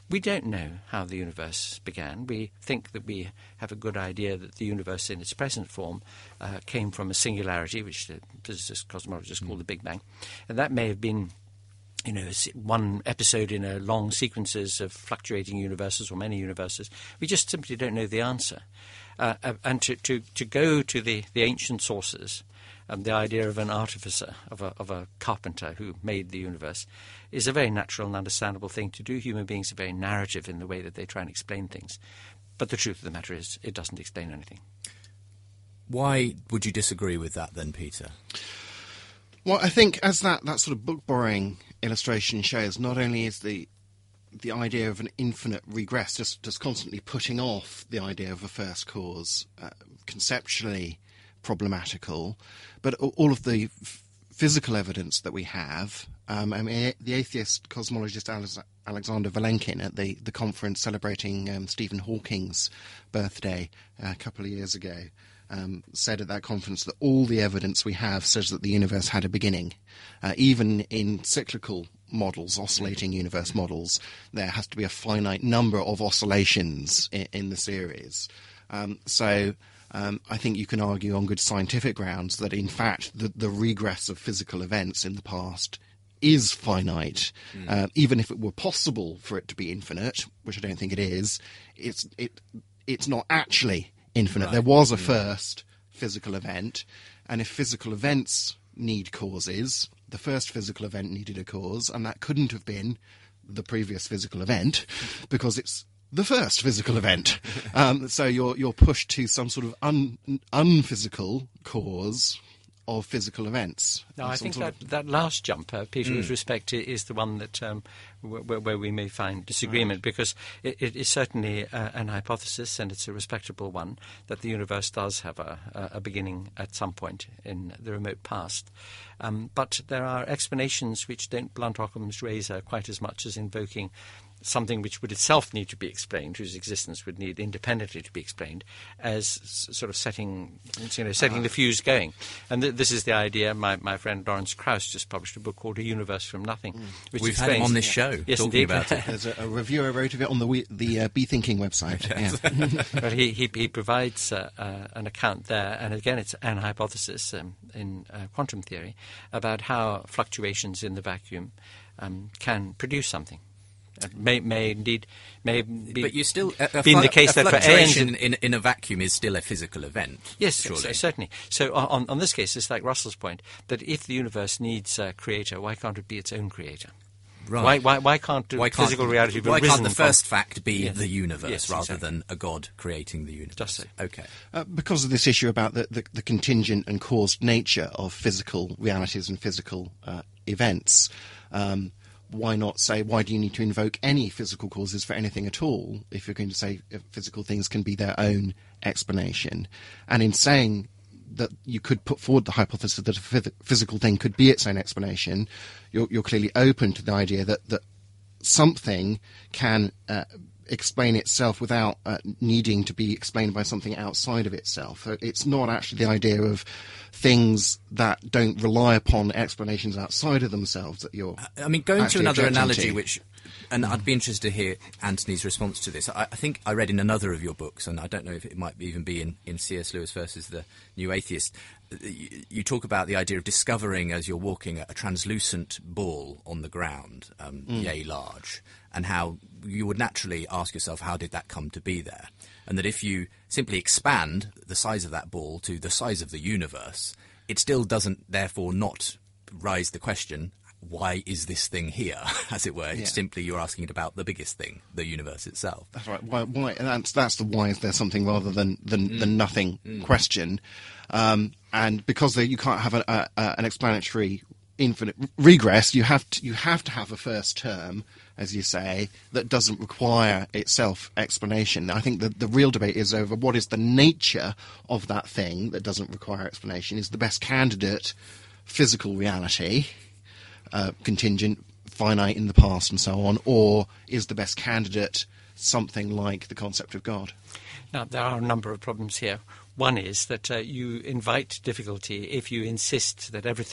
We don't know how the universe began. We think that we have a good idea that the universe in its present form uh, came from a singularity, which the physicists, cosmologists mm. call the Big Bang. And that may have been, you know, one episode in a long sequences of fluctuating universes or many universes. We just simply don't know the answer. Uh, and to, to, to go to the, the ancient sources, um, the idea of an artificer, of a, of a carpenter who made the universe, is a very natural and understandable thing to do. Human beings are very narrative in the way that they try and explain things. But the truth of the matter is it doesn't explain anything. Why would you disagree with that then, Peter? Well, I think as that, that sort of book-borrowing illustration shows, not only is the the idea of an infinite regress just, just constantly putting off the idea of a first cause uh, conceptually problematical, but all of the f- physical evidence that we have, um, I mean, the atheist cosmologist Alex- Alexander Vilenkin at the, the conference celebrating um, Stephen Hawking's birthday uh, a couple of years ago, Um, said at that conference that all the evidence we have says that the universe had a beginning. Uh, even in cyclical models, oscillating universe models, there has to be a finite number of oscillations in, in the series. Um, so um, I think you can argue on good scientific grounds that, in fact, the, the regress of physical events in the past is finite. Mm. Uh, even if it were possible for it to be infinite, which I don't think it is, it's it it's not actually infinite. Right. There was a first physical event, and if physical events need causes, the first physical event needed a cause, and that couldn't have been the previous physical event because it's the first physical event. Um, so you're you're pushed to some sort of un, unphysical cause of physical events. No, I think that, of... that last jump, uh, Peter, mm. with respect to, is the one that um, w- where we may find disagreement, right. because it, it is certainly uh, an hypothesis, and it's a respectable one, that the universe does have a, a beginning at some point in the remote past. Um, but there are explanations which don't blunt Occam's razor quite as much as invoking something which would itself need to be explained, whose existence would need independently to be explained, as s- sort of setting, you know, setting uh, the fuse going. And th- this is the idea. My, my friend Lawrence Krauss just published a book called A Universe from Nothing. Mm. Which We've explains, had him on this yeah. show yes, talking indeed. about it. There's a, a review I wrote of it on the we, the uh, Be Thinking website. Yeah. Well, he, he, he provides uh, uh, an account there, and again it's an hypothesis um, in uh, quantum theory about how fluctuations in the vacuum um, can produce something. It may, may indeed may be, but you still a, a been fl- the case a that fluctuation for in, in a vacuum is still a physical event. Yes, surely. So, certainly. So on, on this case, it's like Russell's point that if the universe needs a creator, why can't it be its own creator? Right. Why, why, why can't why can't, physical reality be Why risen can't the first from, fact be yes. the universe yes, rather exactly. than a God creating the universe? Just so. Okay. Uh, because of this issue about the, the, the contingent and caused nature of physical realities and physical uh, events, um, why not say, why do you need to invoke any physical causes for anything at all if you're going to say physical things can be their own explanation? And in saying that you could put forward the hypothesis that a phys- physical thing could be its own explanation, you're, you're clearly open to the idea that, that something can uh, explain itself without uh, needing to be explained by something outside of itself. So it's not actually the idea of things that don't rely upon explanations outside of themselves that you're I mean, going to another analogy, to. which, and I'd be interested to hear Anthony's response to this. I, I think I read in another of your books, and I don't know if it might even be in, in C S Lewis versus the New Atheist, you, you talk about the idea of discovering as you're walking a, a translucent ball on the ground, um, mm. yay large, and how you would naturally ask yourself, how did that come to be there? And that if you simply expand the size of that ball to the size of the universe, it still doesn't, therefore, not raise the question, why is this thing here, as it were? Yeah. It's simply you're asking it about the biggest thing, the universe itself. That's right. Why? why and that's, that's the why is there something rather than, than, mm. than nothing mm. question. Um, and because there, you can't have a, a, a, an explanatory infinite regress, you have to, you have to have a first term, as you say, that doesn't require itself explanation. I think that the real debate is over what is the nature of that thing that doesn't require explanation. Is the best candidate physical reality, uh, contingent, finite in the past and so on, or is the best candidate something like the concept of God? Now, there are a number of problems here. One is that uh, you invite difficulty if you insist that everything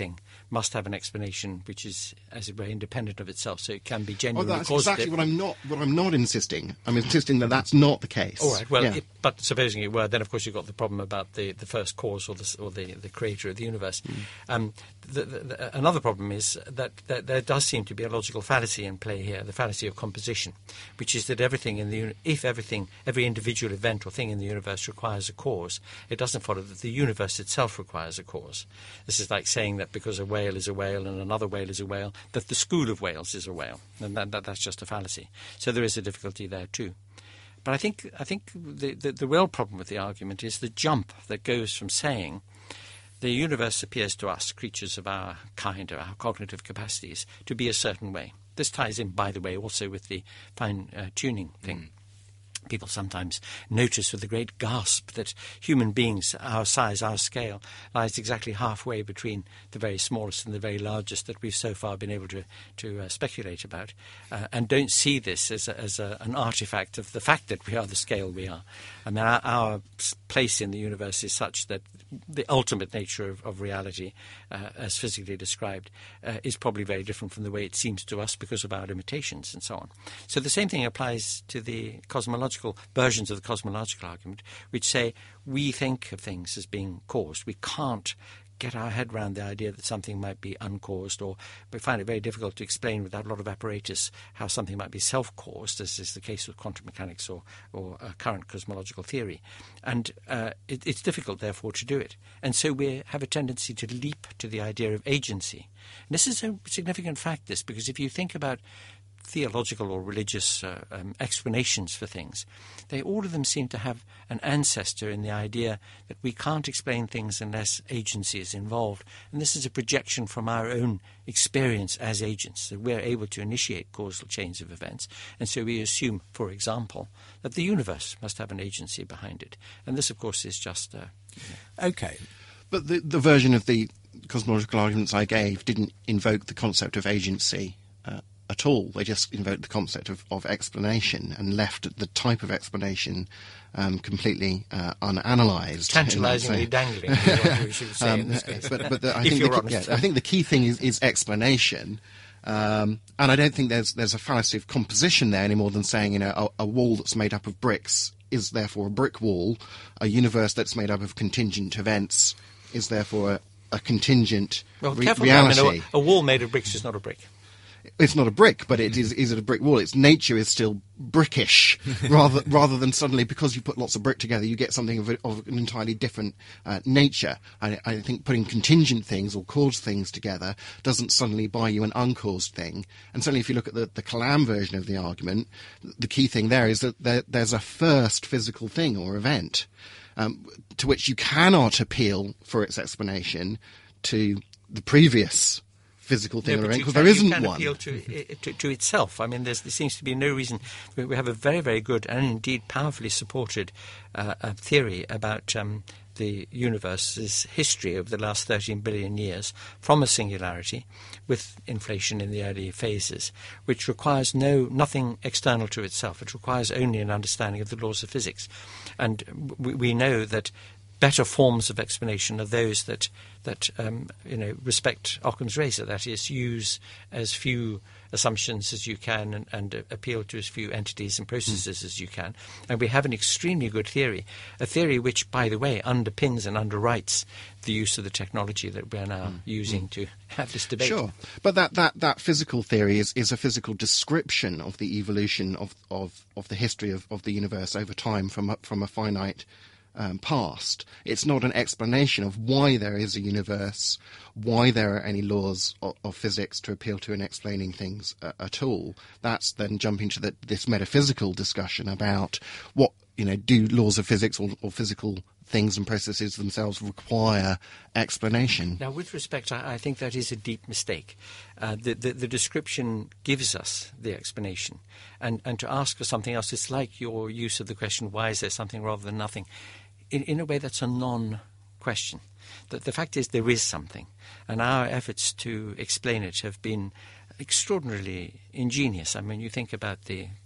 must have an explanation which is, as it were, independent of itself, so it can be Oh, genuinely that's causative. exactly what I'm not. What I'm not insisting. I'm insisting that that's not the case. All right. Well, Yeah. it, but supposing it were, then of course you've got the problem about the, the first cause or the or the, the creator of the universe. Mm. Um, the, the, the, another problem is that, that there does seem to be a logical fallacy in play here, the fallacy of composition, which is that everything in the uni- if everything, every individual event or thing in the universe requires a cause, it doesn't follow that the universe itself requires a cause. This is like saying that because a whale is a whale and another whale is a whale, that the school of whales is a whale, and that, that, that's just a fallacy. So there is a difficulty there too. But I think I think the, the, the real problem with the argument is the jump that goes from saying the universe appears to us, creatures of our kind or our cognitive capacities, to be a certain way. This ties in, by the way, also with the fine-tuning uh, thing. Mm. People sometimes notice with a great gasp that human beings, our size, our scale, lies exactly halfway between the very smallest and the very largest that we've so far been able to, to uh, speculate about, uh, and don't see this as, a, as a, an artifact of the fact that we are the scale we are. I mean, our, our place in the universe is such that the ultimate nature of, of reality, uh, as physically described, uh, is probably very different from the way it seems to us because of our limitations and so on. So the same thing applies to the cosmological versions of the cosmological argument, which say we think of things as being caused. We can't get our head around the idea that something might be uncaused, or we find it very difficult to explain without a lot of apparatus how something might be self-caused, as is the case with quantum mechanics or, or uh, current cosmological theory. And uh, it, it's difficult, therefore, to do it. And so we have a tendency to leap to the idea of agency. And this is a significant fact, this, because if you think about theological or religious uh, um, explanations for things, they all of them seem to have an ancestor in the idea that we can't explain things unless agency is involved. And this is a projection from our own experience as agents, that we're able to initiate causal chains of events. And so we assume, for example, that the universe must have an agency behind it. And this, of course, is just... Uh, you know, okay. But the, the version of the cosmological arguments I gave didn't invoke the concept of agency uh, at all. They just invoked the concept of, of explanation and left the type of explanation um, completely uh, unanalysed. Tantalisingly dangling, is what we should say um, in this case. But, but the, I, if think you're the, honest. yeah, I think the key thing is, is explanation. Um, and I don't think there's there's a fallacy of composition there any more than saying, you know, a, a wall that's made up of bricks is therefore a brick wall. A universe that's made up of contingent events is therefore a, a contingent well, re- careful reality. Now, I mean, a, a wall made of bricks is not a brick. It's not a brick, but it is is it a brick wall? Its nature is still brickish, rather rather than suddenly, because you put lots of brick together, you get something of, a, of an entirely different uh, nature. I, I think putting contingent things or caused things together doesn't suddenly buy you an uncaused thing. And certainly if you look at the, the Kalam version of the argument, the key thing there is that there, there's a first physical thing or event um, to which you cannot appeal for its explanation to the previous physical thing, no, because there isn't you can one. appeal to, to, to itself. I mean, there's, there seems to be no reason. We, we have a very, very good and indeed powerfully supported uh, uh, theory about um, the universe's history over the last thirteen billion years from a singularity with inflation in the early phases, which requires no nothing external to itself. It requires only an understanding of the laws of physics. And we, we know that better forms of explanation are those that that um, you know respect Occam's razor. That is, use as few assumptions as you can and, and uh, appeal to as few entities and processes mm. as you can. And we have an extremely good theory, a theory which, by the way, underpins and underwrites the use of the technology that we're now mm. using mm. to have this debate. Sure, but that, that, that physical theory is, is a physical description of the evolution of, of, of the history of, of the universe over time from a, from a finite Um, past. It's not an explanation of why there is a universe, why there are any laws of, of physics to appeal to in explaining things uh, at all. That's then jumping to the, this metaphysical discussion about what, you know, do laws of physics or, or physical things and processes themselves require explanation. Now, with respect, I, I think that is a deep mistake. Uh, the, the, the description gives us the explanation. And, and to ask for something else, it's like your use of the question, why is there something rather than nothing? In, in a way, that's a non-question. The, the fact is there is something, and our efforts to explain it have been extraordinarily ingenious. I mean, you think about the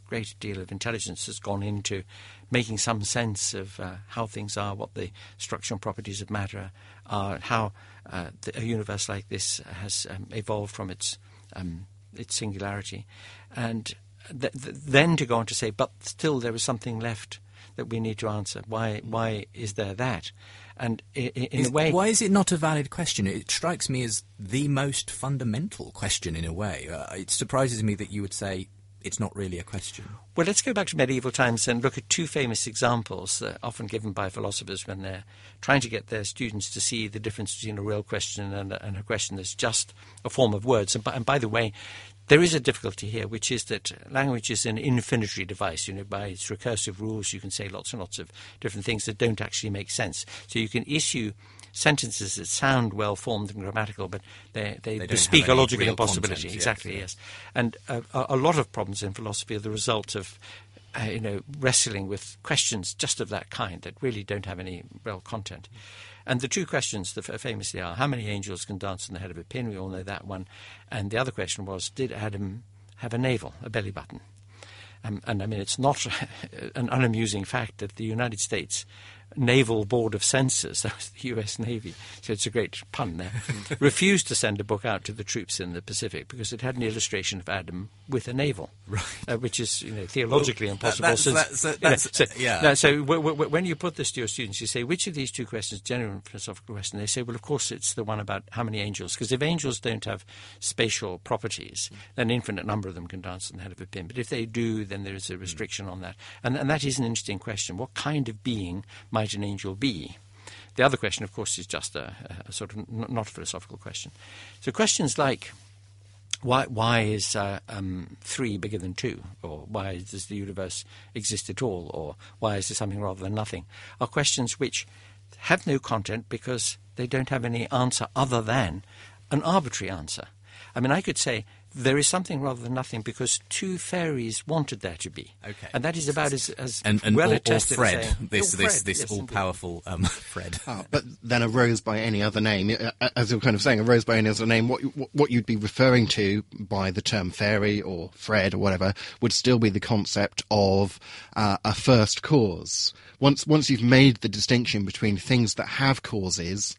great deal of intelligence has gone into making some sense of uh, how things are, what the structural properties of matter are, how uh, the, a universe like this has um, evolved from its um, its singularity. And th- th- then to go on to say, but still there is something left that we need to answer. Why Why is there that? And in, in is, a way... Why is it not a valid question? It strikes me as the most fundamental question in a way. Uh, it surprises me that you would say it's not really a question. Well, let's go back to medieval times and look at two famous examples uh, often given by philosophers when they're trying to get their students to see the difference between a real question and a, and a question that's just a form of words. And by, and by the way, there is a difficulty here, which is that language is an infinitary device. You know, by its recursive rules, you can say lots and lots of different things that don't actually make sense. So you can issue sentences that sound well-formed and grammatical, but they, they, they bespeak a logical real impossibility. Content, exactly, yes. yes. And uh, a, a lot of problems in philosophy are the result of uh, you know, wrestling with questions just of that kind that really don't have any real content. And the two questions that famously are, how many angels can dance on the head of a pin? We all know that one. And the other question was, did Adam have a navel, a belly button? Um, and I mean, it's not an unamusing fact that the United States Naval Board of Censors, that was the U S Navy, so it's a great pun there, refused to send a book out to the troops in the Pacific because it had an illustration of Adam with a navel, right. uh, which is, you know, theologically well, impossible. That's, since, that's, that's, you know, that's, so, yeah. no, so w- w- when you put this to your students, you say, which of these two questions, genuine philosophical question? They say, well, of course, it's the one about how many angels, because if angels don't have spatial properties, then an infinite number of them can dance on the head of a pin. But if they do, then there is a restriction on that. And, and that is an interesting question. What kind of being might an angel be? The other question, of course, is just a, a sort of n- not philosophical question. So questions like, why, why is uh, um, three bigger than two? Or why does the universe exist at all? Or why is there something rather than nothing? Are questions which have no content because they don't have any answer other than an arbitrary answer. I mean, I could say, there is something rather than nothing because two fairies wanted there to be. Okay. And that is about as, as and, and well or, attested or Fred, as saying, this, oh, this, Fred, this yes, all-powerful um, Fred. Oh, but then a rose by any other name, as you're kind of saying, a rose by any other name, what, what you'd be referring to by the term fairy or Fred or whatever would still be the concept of uh, a first cause. Once, once you've made the distinction between things that have causes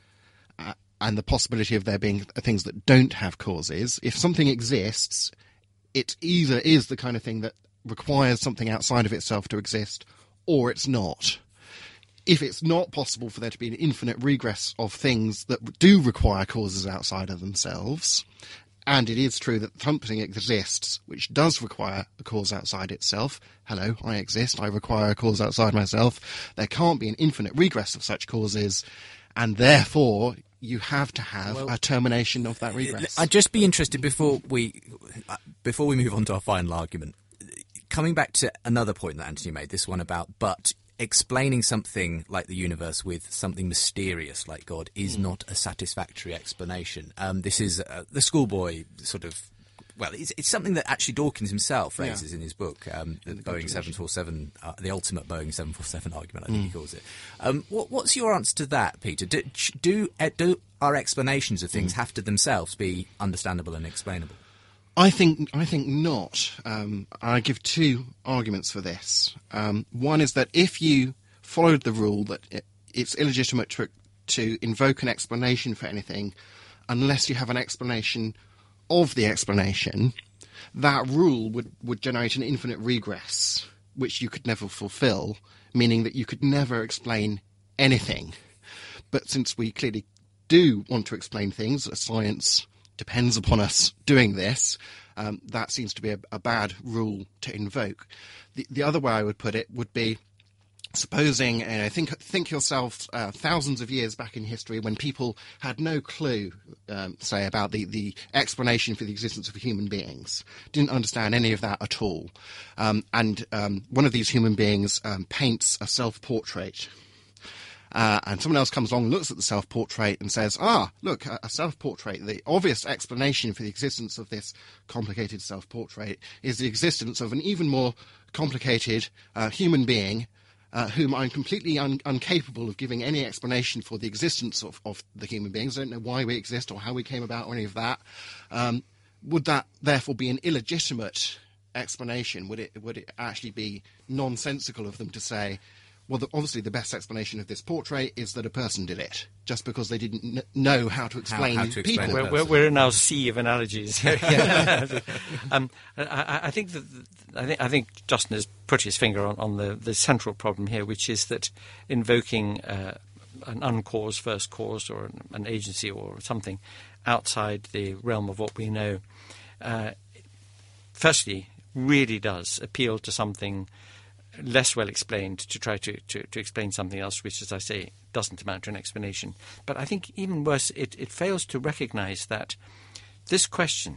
uh, and the possibility of there being things that don't have causes, if something exists, it either is the kind of thing that requires something outside of itself to exist, or it's not. If it's not possible for there to be an infinite regress of things that do require causes outside of themselves, and it is true that something exists which does require a cause outside itself, hello, I exist, I require a cause outside myself, there can't be an infinite regress of such causes, and therefore you have to have well, a termination of that regress. I'd just be interested before we before we move on to our final argument, coming back to another point that Anthony made, this one about but explaining something like the universe with something mysterious like God is mm. not a satisfactory explanation. Um, this is uh, the schoolboy sort of. Well, it's, it's something that actually Dawkins himself raises yeah. in his book, um, the Boeing seven forty-seven, uh, the ultimate Boeing seven forty-seven argument, I think mm. he calls it. Um, what, what's your answer to that, Peter? Do, do, uh, do our explanations of things mm. have to themselves be understandable and explainable? I think I think not. Um, I give two arguments for this. Um, one is that if you followed the rule that it, it's illegitimate to, to invoke an explanation for anything unless you have an explanation of the explanation, that rule would, would generate an infinite regress, which you could never fulfill, meaning that you could never explain anything. But since we clearly do want to explain things, science depends upon us doing this, um, that seems to be a, a bad rule to invoke. The, the other way I would put it would be, supposing, uh, think think yourself uh, thousands of years back in history when people had no clue, um, say, about the, the explanation for the existence of human beings, didn't understand any of that at all. Um, and um, one of these human beings um, paints a self-portrait. Uh, and someone else comes along and looks at the self-portrait and says, ah, look, a, a self-portrait. The obvious explanation for the existence of this complicated self-portrait is the existence of an even more complicated uh, human being Uh, whom I'm completely un- incapable of giving any explanation for the existence of, of the human beings. I don't know why we exist or how we came about or any of that. Um, would that therefore be an illegitimate explanation, would it would it actually be nonsensical of them to say, well, the, obviously the best explanation of this portrait is that a person did it, just because they didn't kn- know how to explain how to explain people. it. We're, we're, we're in our sea of analogies. um, I, I think that I think I think Justin has put his finger on, on the, the central problem here, which is that invoking uh, an uncause, first cause, or an, an agency or something outside the realm of what we know, uh, firstly, really does appeal to something less well explained to try to, to, to explain something else, which, as I say, doesn't amount to an explanation. But I think even worse, it, it fails to recognise that this question,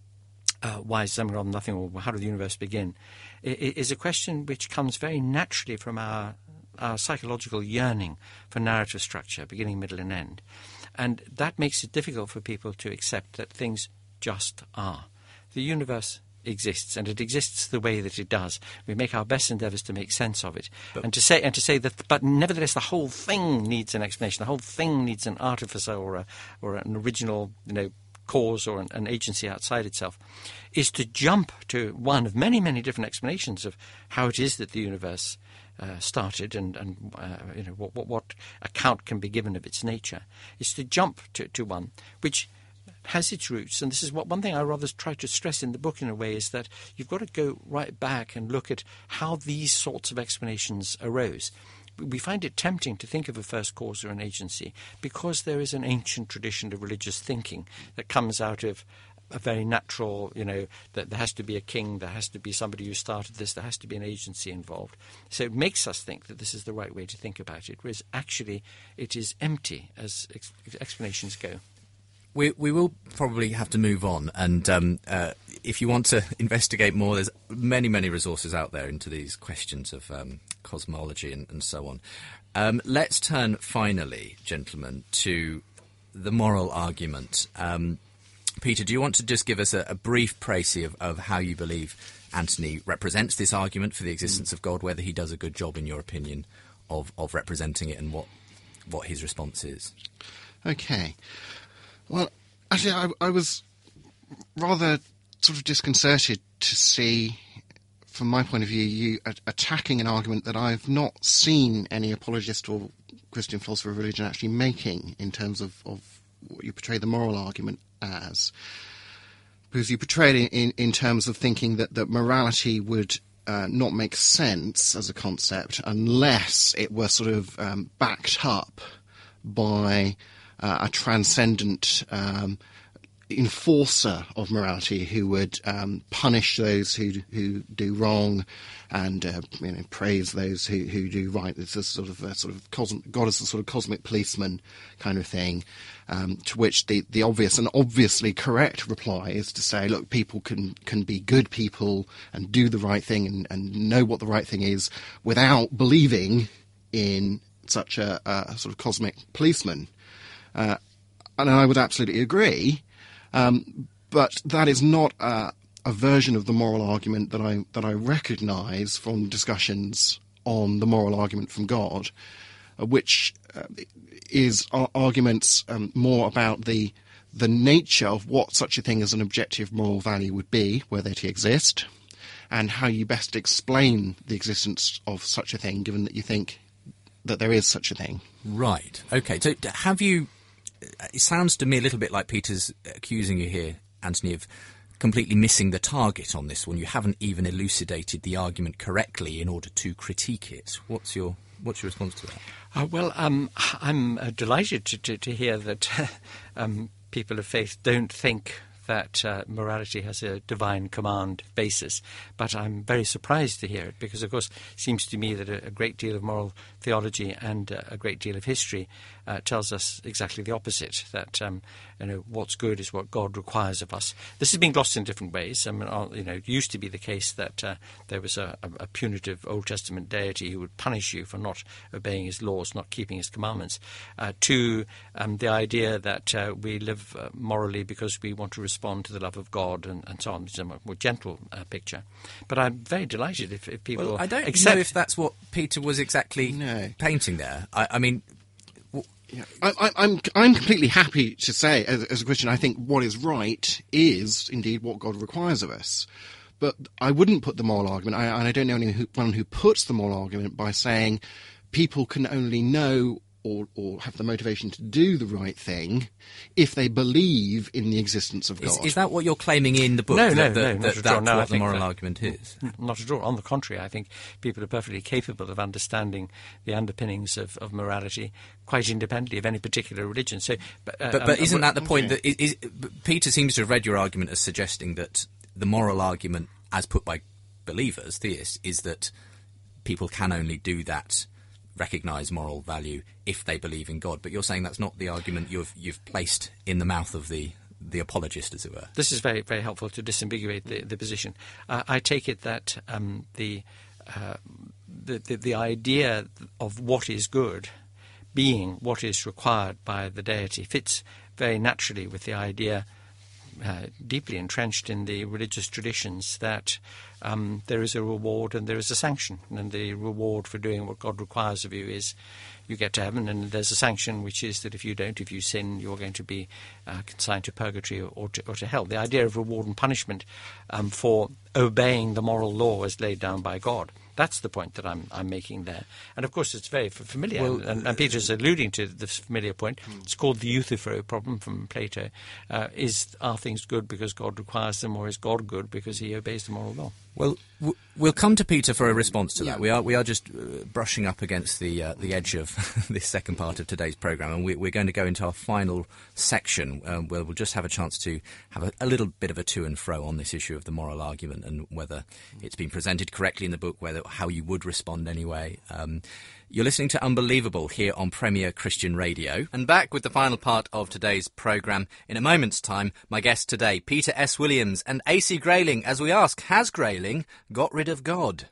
uh, why is something rather than nothing, or how did the universe begin, is a question which comes very naturally from our, our psychological yearning for narrative structure, beginning, middle and end. And that makes it difficult for people to accept that things just are. The universe exists, and it exists the way that it does. We make our best endeavours to make sense of it, but, and to say and to say that, but nevertheless, the whole thing needs an explanation. The whole thing needs an artificer or a, or an original, you know, cause or an, an agency outside itself, is to jump to one of many, many different explanations of how it is that the universe uh, started, and and uh, you know what, what what account can be given of its nature. Is to jump to, to one which has its roots, and this is what one thing I rather try to stress in the book in a way, is that you've got to go right back and look at how these sorts of explanations arose. We find it tempting to think of a first cause or an agency because there is an ancient tradition of religious thinking that comes out of a very natural, you know, that there has to be a king, there has to be somebody who started this, there has to be an agency involved. So it makes us think that this is the right way to think about it, whereas actually it is empty as ex- explanations go. We we will probably have to move on, and um, uh, if you want to investigate more, there's many, many resources out there into these questions of um, cosmology and, and so on. Um, let's turn finally, gentlemen, to the moral argument. Um, Peter, do you want to just give us a, a brief précis of, of how you believe Anthony represents this argument for the existence mm. of God, whether he does a good job, in your opinion, of, of representing it, and what what his response is? Okay. Well, actually, I, I was rather sort of disconcerted to see, from my point of view, you a- attacking an argument that I've not seen any apologist or Christian philosopher of religion actually making in terms of, of what you portray the moral argument as. Because you portray it in, in terms of thinking that, that morality would uh, not make sense as a concept unless it were sort of um, backed up by Uh, a transcendent um, enforcer of morality who would um, punish those who who do wrong and uh, you know, praise those who, who do right. It's a sort of a sort of cosmic, God is a sort of cosmic policeman kind of thing. Um, to which the, the obvious and obviously correct reply is to say, look, people can can be good people and do the right thing and, and know what the right thing is without believing in such a, a sort of cosmic policeman. Uh, and I would absolutely agree, um, but that is not uh, a version of the moral argument that I that I recognise from discussions on the moral argument from God, uh, which uh, is ar- arguments um, more about the the nature of what such a thing as an objective moral value would be, were they to exist, and how you best explain the existence of such a thing, given that you think that there is such a thing. Right. Okay. So have you... It sounds to me a little bit like Peter's accusing you here, Anthony, of completely missing the target on this one. You haven't even elucidated the argument correctly in order to critique it. What's your what's your response to that? Uh, well, um, I'm uh, delighted to, to, to hear that um, people of faith don't think that uh, morality has a divine command basis. But I'm very surprised to hear it because, of course, it seems to me that a, a great deal of moral theology and uh, a great deal of history uh, tells us exactly the opposite, that um, you know, what's good is what God requires of us. This has been glossed in different ways. I mean, you know, it used to be the case that uh, there was a, a punitive Old Testament deity who would punish you for not obeying his laws, not keeping his commandments, uh, to um, the idea that uh, we live uh, morally because we want to respond to the love of God and, and so on. It's a more gentle uh, picture. But I'm very delighted if, if people well, I don't accept... know if that's what Peter was exactly no. painting there. I, I mean... Yeah. I, I, I'm I'm completely happy to say, as, as a Christian, I think what is right is indeed what God requires of us. but I wouldn't put the moral argument, I, and I don't know anyone who puts the moral argument by saying people can only know Or, or have the motivation to do the right thing if they believe in the existence of God. Is, is that what you're claiming in the book? No, no, that, no, that, not that, at that's all. No, what I the think moral that, argument is? Not at all. On the contrary, I think people are perfectly capable of understanding the underpinnings of, of morality quite independently of any particular religion. So, But, uh, but, but um, isn't that the point? okay. That is, is, Peter seems to have read your argument as suggesting that the moral argument, as put by believers, theists, is that people can only do that, recognise moral value, if they believe in God. But you're saying that's not the argument you've you've placed in the mouth of the the apologist, as it were. This is very, very helpful to disambiguate the, the position. Uh, I take it that um, the, uh, the, the the idea of what is good being what is required by the deity fits very naturally with the idea uh, deeply entrenched in the religious traditions that um, there is a reward and there is a sanction, and the reward for doing what God requires of you is you get to heaven, and there's a sanction which is that if you don't, if you sin, you're going to be uh, consigned to purgatory or, or, to, or to hell. The idea of reward and punishment um, for obeying the moral law as laid down by God. That's the point that I'm I'm making there. And, of course, it's very f- familiar, well, and, and Peter's alluding to this familiar point. It's called the Euthyphro problem from Plato. Uh, is Are things good because God requires them, or is God good because he obeys the moral law? Well, w- we'll come to Peter for a response to that. Yeah. We are we are just uh, brushing up against the uh, the edge of this second part of today's programme, and we, we're going to go into our final section um, where we'll just have a chance to have a, a little bit of a to and fro on this issue of the moral argument and whether it's been presented correctly in the book, whether how you would respond anyway. Um, You're listening to Unbelievable here on Premier Christian Radio. And back with the final part of today's programme. In a moment's time, my guests today, Peter S. Williams and A C Grayling, as we ask, has Grayling got rid of God?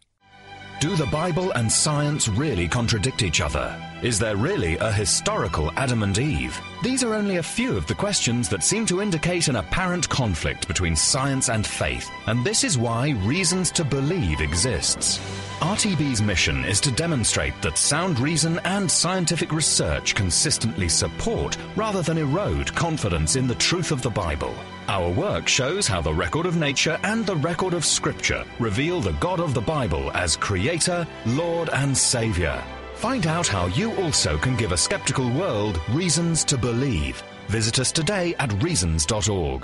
Do the Bible and science really contradict each other? Is there really a historical Adam and Eve? These are only a few of the questions that seem to indicate an apparent conflict between science and faith, and this is why Reasons to Believe exists. R T B's mission is to demonstrate that sound reason and scientific research consistently support rather than erode confidence in the truth of the Bible. Our work shows how the record of nature and the record of Scripture reveal the God of the Bible as Creator, Lord and Saviour. Find out how you also can give a skeptical world reasons to believe. Visit us today at reasons dot org.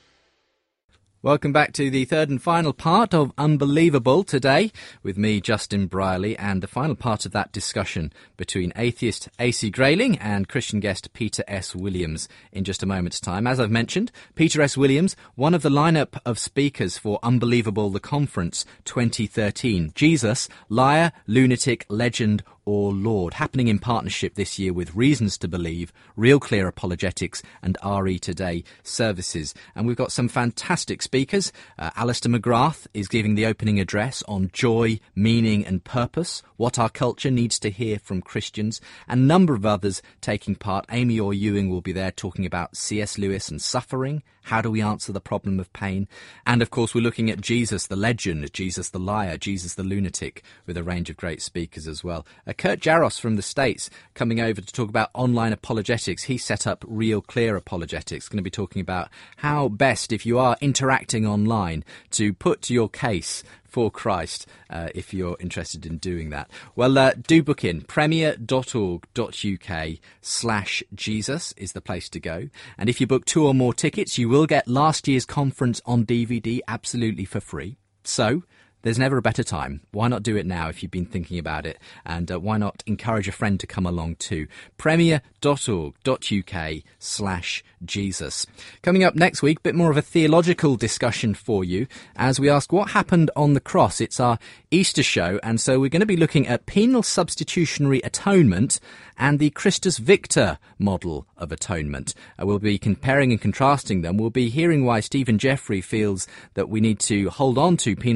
Welcome back to the third and final part of Unbelievable today with me, Justin Brierley, and the final part of that discussion between atheist A C Grayling and Christian guest Peter S. Williams in just a moment's time. As I've mentioned, Peter S. Williams, one of the lineup of speakers for Unbelievable the Conference twenty thirteen. Jesus, Liar, Lunatic, Legend or Lord, happening in partnership this year with Reasons to Believe, Real Clear Apologetics and R E Today services. And we've got some fantastic speakers. Uh, Alistair McGrath is giving the opening address on joy, meaning and purpose, what our culture needs to hear from Christians, and a number of others taking part. Amy Orr Ewing will be there talking about C S Lewis and suffering. How do we answer the problem of pain? And, of course, we're looking at Jesus the Legend, Jesus the Liar, Jesus the Lunatic, with a range of great speakers as well. Uh, Kurt Jaros from the States coming over to talk about online apologetics. He set up Real Clear Apologetics, going to be talking about how best, if you are interacting online, to put your case for Christ, uh, if you're interested in doing that. Well, uh, do book in. premier dot org dot U K slash Jesus is the place to go. And if you book two or more tickets, you will get last year's conference on D V D absolutely for free. So there's never a better time. Why not do it now if you've been thinking about it? And uh, why not encourage a friend to come along too? premier dot org dot U K slash Jesus. Coming up next week, a bit more of a theological discussion for you as we ask what happened on the cross. It's our Easter show, and so we're going to be looking at penal substitutionary atonement and the Christus Victor model of atonement. Uh, we'll be comparing and contrasting them. We'll be hearing why Stephen Jeffrey feels that we need to hold on to penal substitution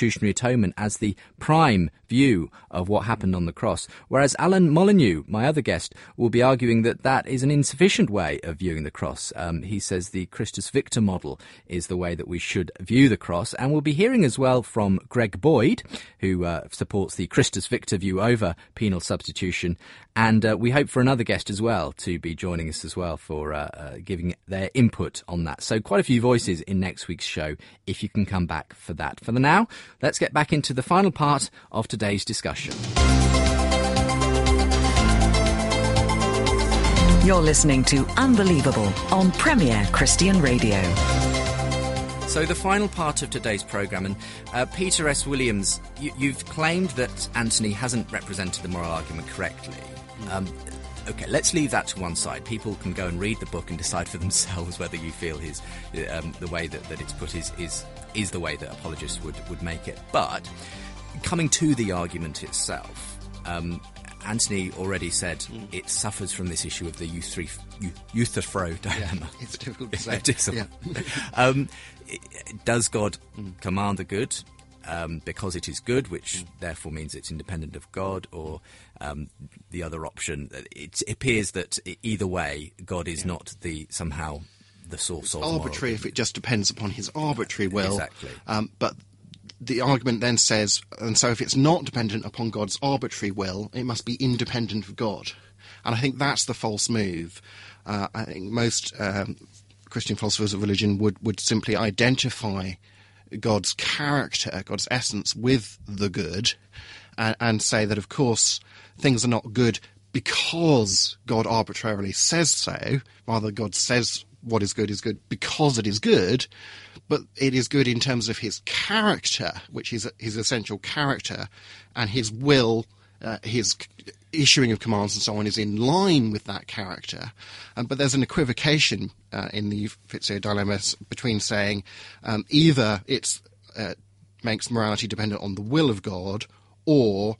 substitutionary atonement as the prime view of what happened on the cross, whereas Alan Molyneux, my other guest, will be arguing that that is an insufficient way of viewing the cross. Um, he says the Christus Victor model is the way that we should view the cross, and we'll be hearing as well from Greg Boyd, who uh, supports the Christus Victor view over penal substitution, and uh, we hope for another guest as well to be joining us as well for uh, uh, giving their input on that. So quite a few voices in next week's show, if you can come back for that. For the now, let's get back into the final part of today's discussion. You're listening to Unbelievable on Premier Christian Radio. So the final part of today's programme, and uh, Peter S. Williams, you, you've claimed that Anthony hasn't represented the moral argument correctly. Um, OK, let's leave that to one side. People can go and read the book and decide for themselves whether you feel his um, the way that, that it's put is, is is the way that apologists would, would make it. But coming to the argument itself, um, Anthony already said mm. it suffers from this issue of the Euthyphro dilemma. Yeah, it's difficult to say. it is. Yeah. um, does God mm. command the good um, because it is good, which mm. therefore means it's independent of God, or um, the other option? It appears that either way, God is yeah. not the somehow the source it's of arbitrary if it just depends upon his arbitrary will. Exactly. Um, but the argument then says, and so if it's not dependent upon God's arbitrary will, it must be independent of God. And I think that's the false move. Uh, I think most um, Christian philosophers of religion would, would simply identify God's character, God's essence, with the good, and, and say that, of course, things are not good because God arbitrarily says so. Rather, God says what is good is good because it is good, but it is good in terms of his character, which is his essential character, and his will, uh, his issuing of commands and so on is in line with that character. Um, but there's an equivocation uh, in the Euthyphro dilemma between saying um, either it uh, makes morality dependent on the will of God, or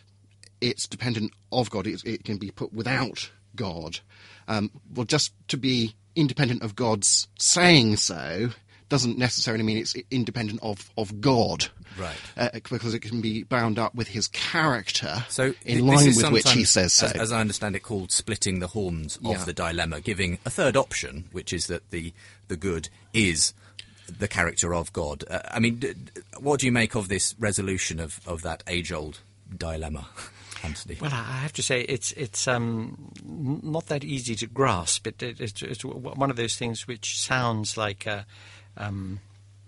it's dependent of God. It, it can be put without God. Um, well, just to be independent of God's saying so doesn't necessarily mean it's independent of, of God. Right. Uh, because it can be bound up with his character so in th- line with which he says so. As, as I understand it, called splitting the horns of yeah. the dilemma, giving a third option, which is that the, the good is the character of God. Uh, I mean, d- d- what do you make of this resolution of, of that age-old dilemma? Anthony. Well, I have to say it's it's um, not that easy to grasp. It, it, it's, it's one of those things which sounds like a, um,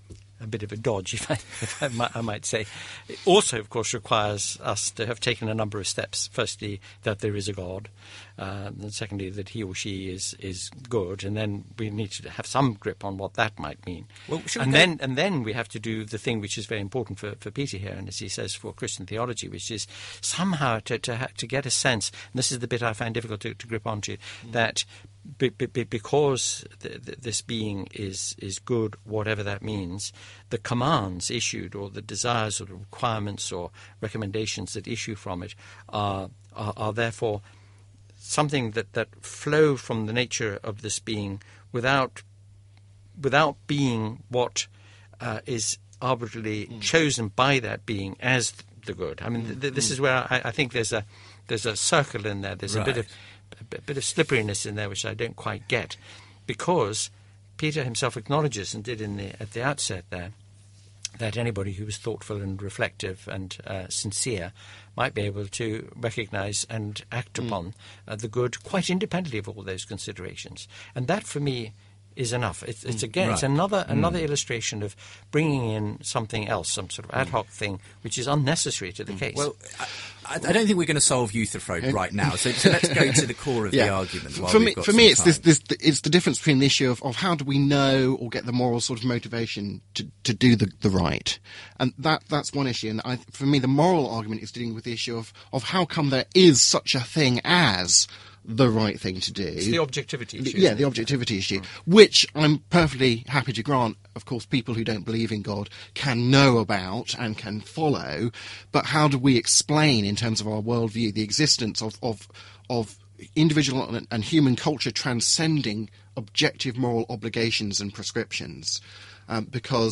a bit of a dodge, if I, if I, might, I might say. It also, of course, requires us to have taken a number of steps. Firstly, that there is a God, uh, and secondly, that he or she is is good, and then we need to have some grip on what that might mean. Well, and then and then we have to do the thing which is very important for, for Peter here, and as he says, for Christian theology, which is somehow to to, ha- to get a sense, and this is the bit I find difficult to, to grip onto, mm. that Be, be, because th- th- this being is, is good, whatever that means, the commands issued or the desires or the requirements or recommendations that issue from it are, are, are therefore something that, that flow from the nature of this being without without being what uh, is arbitrarily mm. chosen by that being as the good. I mean, th- th- this mm. is where I, I think there's a there's a circle in there. There's right. a bit of a bit of slipperiness in there which I don't quite get, because Peter himself acknowledges, and did in the at the outset there, that anybody who was thoughtful and reflective and uh, sincere might be able to recognise and act mm. upon uh, the good quite independently of all those considerations. And that, for me, is enough. It's, it's again, right. it's another another mm. illustration of bringing in something else, some sort of ad hoc thing, which is unnecessary to the mm. case. Well, I, I don't think we're going to solve Euthyphro right now. So, so let's go to the core of yeah. the argument. While for we've me, got for some me, it's time. this, this. It's the difference between the issue of, of how do we know or get the moral sort of motivation to, to do the, the right, and that that's one issue. And I, for me, the moral argument is dealing with the issue of of how come there is such a thing as the right thing to do. It's the objectivity issue. Yeah, the objectivity issue, which I'm perfectly happy to grant. Of course, people who don't believe in God can know about and can follow, but how do we explain, in terms of our worldview, the existence of of, of individual and, and human culture transcending objective moral obligations and prescriptions? Um, because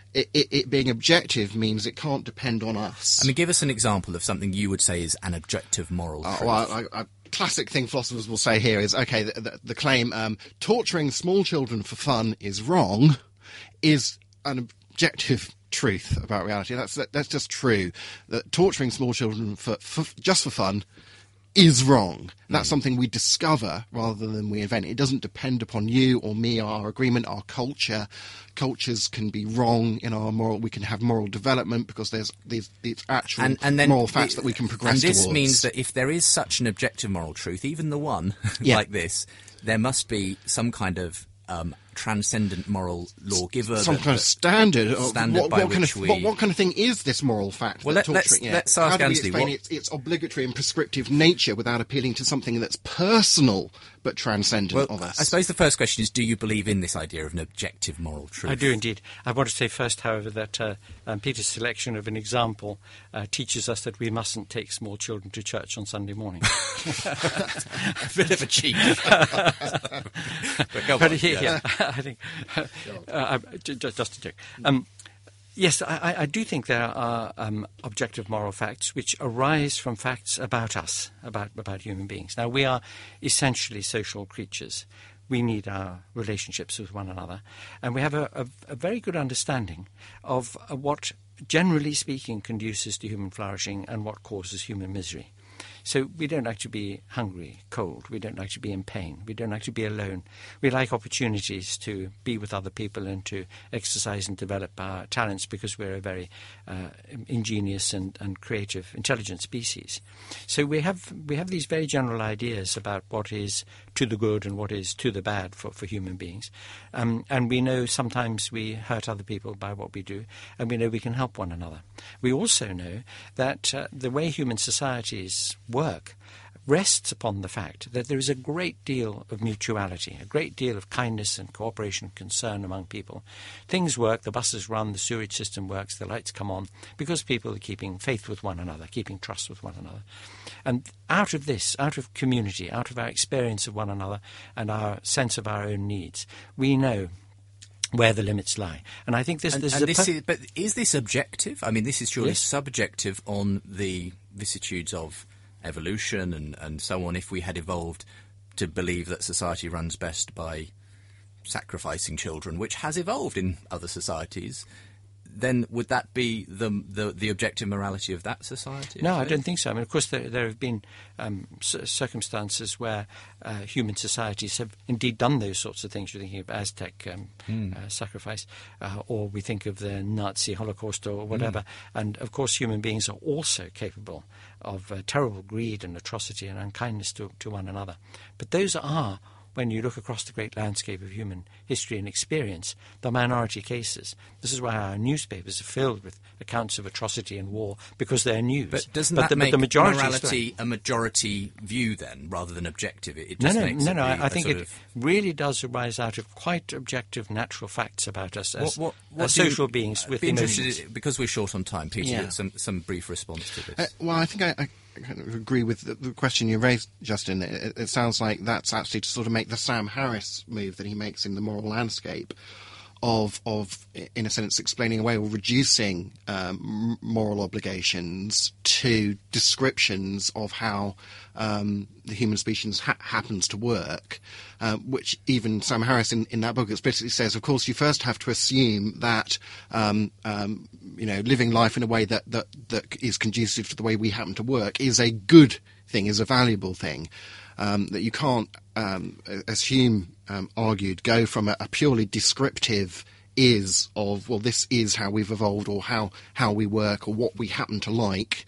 it, it, it being objective means it can't depend on us. I mean, give us an example of something you would say is an objective moral Uh, truth. well, I, I, classic thing philosophers will say here is, okay, the, the, the claim um, torturing small children for fun is wrong is an objective truth about reality. That's that, that's just true. That torturing small children for, for just for fun is wrong. That's mm. something we discover rather than we invent. It doesn't depend upon you or me, our agreement, our culture. Cultures can be wrong in our moral. We can have moral development because there's these, these actual and, and then moral facts that we can progress And this towards. means that if there is such an objective moral truth, even the one yeah. like this, there must be some kind of um, transcendent moral lawgiver. Some that, kind of standard. Of standard what, by what kind which of we... what, what kind of thing is this moral fact? Well, that let, let's, torturing, yeah. let's ask How do we Ansley. explain What... its, its obligatory and prescriptive nature without appealing to something that's personal but transcendent well, of us? I suppose the first question is, do you believe in this idea of an objective moral truth? I do indeed. I want to say first, however, that uh, um, Peter's selection of an example uh, teaches us that we mustn't take small children to church on Sunday morning. A bit of a cheat. but go but on, yeah, yeah. yeah, I think uh, uh, just, just a joke. Um, yes, I, I do think there are um, objective moral facts which arise from facts about us, about about human beings. Now, we are essentially social creatures. We need our relationships with one another, and we have a, a, a very good understanding of uh, what, generally speaking, conduces to human flourishing and what causes human misery. So we don't like to be hungry, cold. We don't like to be in pain. We don't like to be alone. We like opportunities to be with other people and to exercise and develop our talents because we're a very uh, ingenious and, and creative, intelligent species. So we have we have these very general ideas about what is to the good and what is to the bad for, for human beings. Um, and we know sometimes we hurt other people by what we do, and we know we can help one another. We also know that uh, the way human societies work rests upon the fact that there is a great deal of mutuality, a great deal of kindness and cooperation and concern among people. Things work, the buses run, the sewage system works, the lights come on, because people are keeping faith with one another, keeping trust with one another. And out of this, out of community, out of our experience of one another and our sense of our own needs, we know where the limits lie. And I think this, and, this and is a... This per- is, but is this objective? I mean, this is surely Yes. subjective on the vicissitudes of evolution and, and so on. If we had evolved to believe that society runs best by sacrificing children, which has evolved in other societies, then would that be the the, the objective morality of that society? No, I don't think so. I mean, of course, there, there have been um, c- circumstances where uh, human societies have indeed done those sorts of things. You're thinking of Aztec um, Mm. uh, sacrifice, uh, or we think of the Nazi Holocaust or whatever. Mm. And, of course, human beings are also capable of uh, terrible greed and atrocity and unkindness to, to one another. But those are, when you look across the great landscape of human history and experience, the minority cases. This is why our newspapers are filled with accounts of atrocity and war, because they're news. But doesn't but that the, make but the majority morality a majority view then, rather than objective? It, it no, just no, makes no, it no. be I, I a think sort it of... really does arise out of quite objective, natural facts about us as, What, what, what as do you- social beings I'd with be interested, emotions. because we're short on time, Peter, Yeah. some, some brief response to this. Uh, well, I think I, I kind of agree with the, the question you raised, Justin. It, it sounds like that's actually to sort of make the Sam Harris move that he makes in The Moral Landscape of, of in a sense, explaining away or reducing um, moral obligations to descriptions of how um, the human species ha- happens to work, uh, which even Sam Harris in, in that book explicitly says, of course, you first have to assume that, um, um, you know, living life in a way that, that, that is conducive to the way we happen to work is a good thing, is a valuable thing. Um, that you can't, um, as Hume um, argued, go from a, a purely descriptive is of, well, this is how we've evolved or how, how we work or what we happen to like,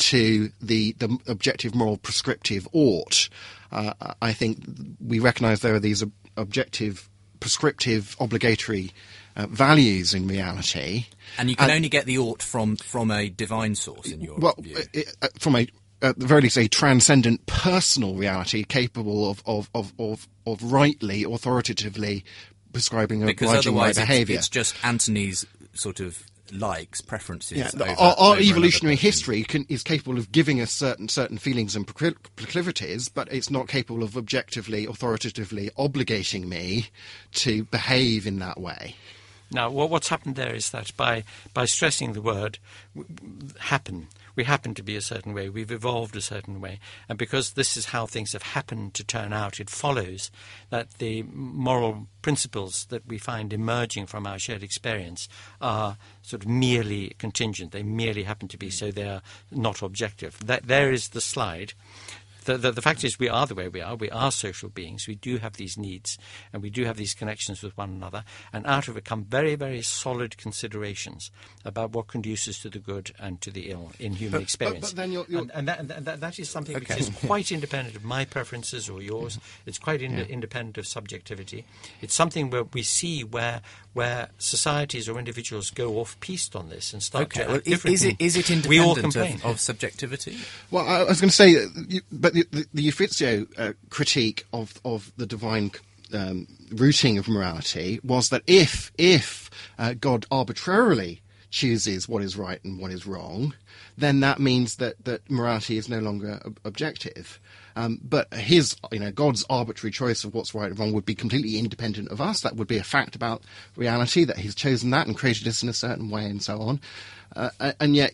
to the, the objective, moral, prescriptive ought. Uh, I think we recognise there are these ob- objective, prescriptive, obligatory uh, values in reality. And you can and, only get the ought from, from a divine source, in your well, view. It, uh, from a at the very least, a transcendent personal reality capable of, of, of, of, of rightly, authoritatively prescribing a because right and right otherwise it's, behaviour. it's just Antony's sort of likes, preferences. Yeah, over, our, our over evolutionary another person. history can, is capable of giving us certain certain feelings and procl- proclivities, but it's not capable of objectively, authoritatively obligating me to behave in that way. Now, what, what's happened there is that by, by stressing the word w- w- happen, we happen to be a certain way, we've evolved a certain way, and because this is how things have happened to turn out, it follows that the moral principles that we find emerging from our shared experience are sort of merely contingent. They merely happen to be, so they are not objective. That, there is the slide. The, the, the fact is we are the way we are. We are social beings. We do have these needs and we do have these connections with one another. And out of it come very, very solid considerations about what conduces to the good and to the ill in human But- experience. but- but then you're- you're- And, and, that, and that, that is something Okay. which is quite independent of my preferences or yours. It's quite in, independent of subjectivity. It's something where we see where where societies or individuals go off-piste on this and start Okay, to well, act is, is differently. it is it We all independent complain. of, of subjectivity? Well, I was going to say, uh, you, but the, the, the Uffizio uh, critique of of the divine um, routing of morality was that if if uh, God arbitrarily chooses what is right and what is wrong, then that means that, that morality is no longer ob- objective. Um, but his, you know, God's arbitrary choice of what's right and wrong would be completely independent of us. That would be a fact about reality, that he's chosen that and created us in a certain way and so on. Uh, and yet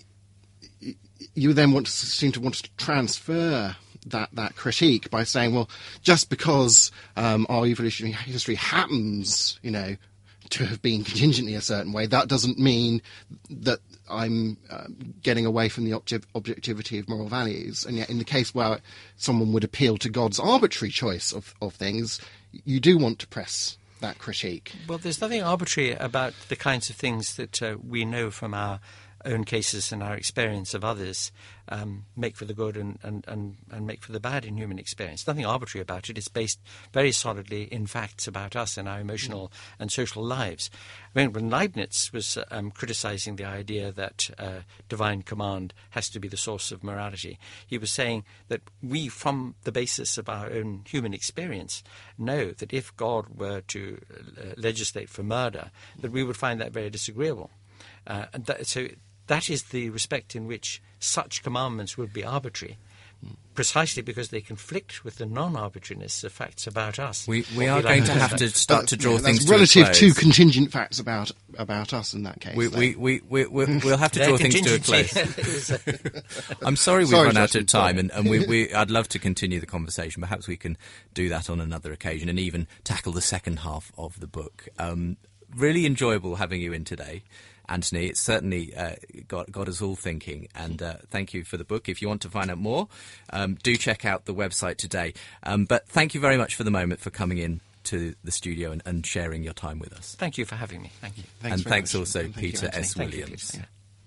you then want to seem to want to transfer that, that critique by saying, well, just because um, our evolutionary history happens, you know, to have been contingently a certain way, that doesn't mean that I'm uh, getting away from the object- objectivity of moral values. And yet in the case where someone would appeal to God's arbitrary choice of, of things, you do want to press that critique. Well, there's nothing arbitrary about the kinds of things that uh, we know from our own cases and our experience of others um, make for the good and, and, and, and make for the bad in human experience. Nothing arbitrary about it. It's based very solidly in facts about us and our emotional and social lives. I mean, when Leibniz was um, criticizing the idea that uh, divine command has to be the source of morality, he was saying that we, from the basis of our own human experience, know that if God were to uh, legislate for murder, that we would find that very disagreeable. Uh, and that, so that is the respect in which such commandments would be arbitrary, precisely because they conflict with the non-arbitrariness of facts about us. We we What are like going to to have say. to start to draw Yeah, things that's to a relative close. to contingent facts about about us in that case. We, though. we, we, we, we, we'll have to Their draw things to a contingency close. I'm sorry we've Sorry, run out Justin, of time, sorry. and, and we, we, I'd love to continue the conversation. Perhaps we can do that on another occasion and even tackle the second half of the book. Um, really enjoyable having you in today, Anthony. It's certainly uh, got, got us all thinking, and uh, thank you for the book. If you want to find out more, um, do check out the website today. Um, but thank you very much for the moment, for coming in to the studio and, and sharing your time with us. Thank you for having me. Thank you. Thanks and very thanks much. also And thank you, Peter Anthony. S. Thank you, Williams. Peter.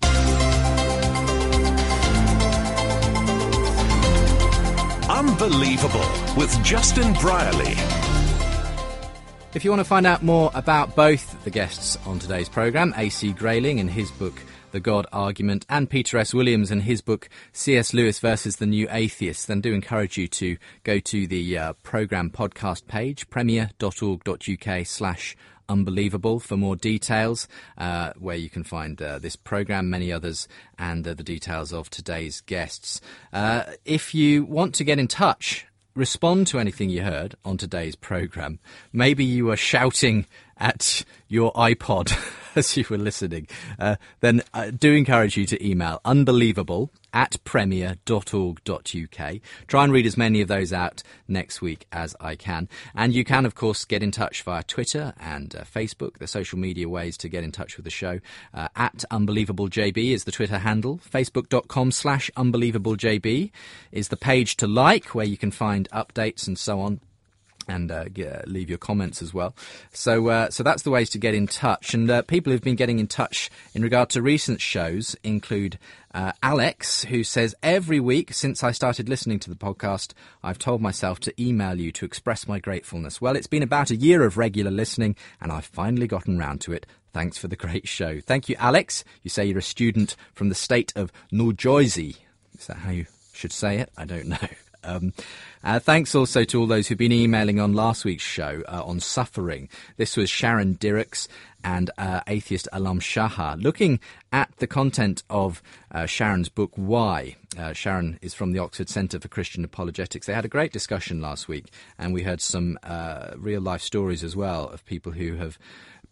Yeah. Unbelievable with Justin Brierley. If you want to find out more about both the guests on today's programme, A C Grayling and his book The God Argument, and Peter S. Williams and his book C S. Lewis versus the New Atheist, then do encourage you to go to the uh, programme podcast page, premier.org.uk slash unbelievable for more details, uh, where you can find uh, this programme, many others, and uh, the details of today's guests. Uh, if you want to get in touch, respond to anything you heard on today's programme. Maybe you were shouting at your iPod as you were listening. Uh, then I do encourage you to email unbelievable at premier.org.uk. Try and read as many of those out next week as I can. And you can, of course, get in touch via Twitter and uh, Facebook, the social media ways to get in touch with the show. Uh, at UnbelievableJB is the Twitter handle. Facebook.com slash UnbelievableJB is the page to like, where you can find updates and so on. And uh, get, leave your comments as well. So uh, so that's the ways to get in touch. And uh, people who've been getting in touch in regard to recent shows include uh, Alex, who says, every week since I started listening to the podcast, I've told myself to email you to express my gratefulness. Well, it's been about a year of regular listening, and I've finally gotten round to it. Thanks for the great show. Thank you, Alex. You say you're a student from the state of New Jersey. Is that how you should say it? I don't know. Um, uh, thanks also to all those who've been emailing on last week's show uh, on suffering. This was Sharon Dirks and uh, atheist Alam Shahar, looking at the content of uh, Sharon's book, Why? Uh, Sharon is from the Oxford Centre for Christian Apologetics. They had a great discussion last week, and we heard some uh, real-life stories as well of people who have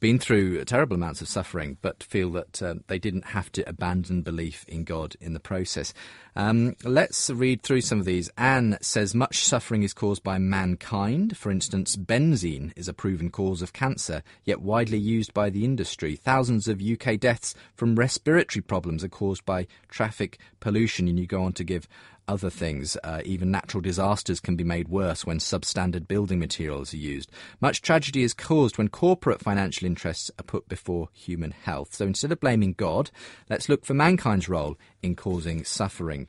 been through terrible amounts of suffering, but feel that uh, they didn't have to abandon belief in God in the process. Um, let's read through some of these. Anne says much suffering is caused by mankind. For instance, benzene is a proven cause of cancer, yet widely used by the industry. Thousands of U K deaths from respiratory problems are caused by traffic pollution, and you go on to give other things. Uh, even natural disasters can be made worse when substandard building materials are used. Much tragedy is caused when corporate financial interests are put before human health. So instead of blaming God, let's look for mankind's role in causing suffering.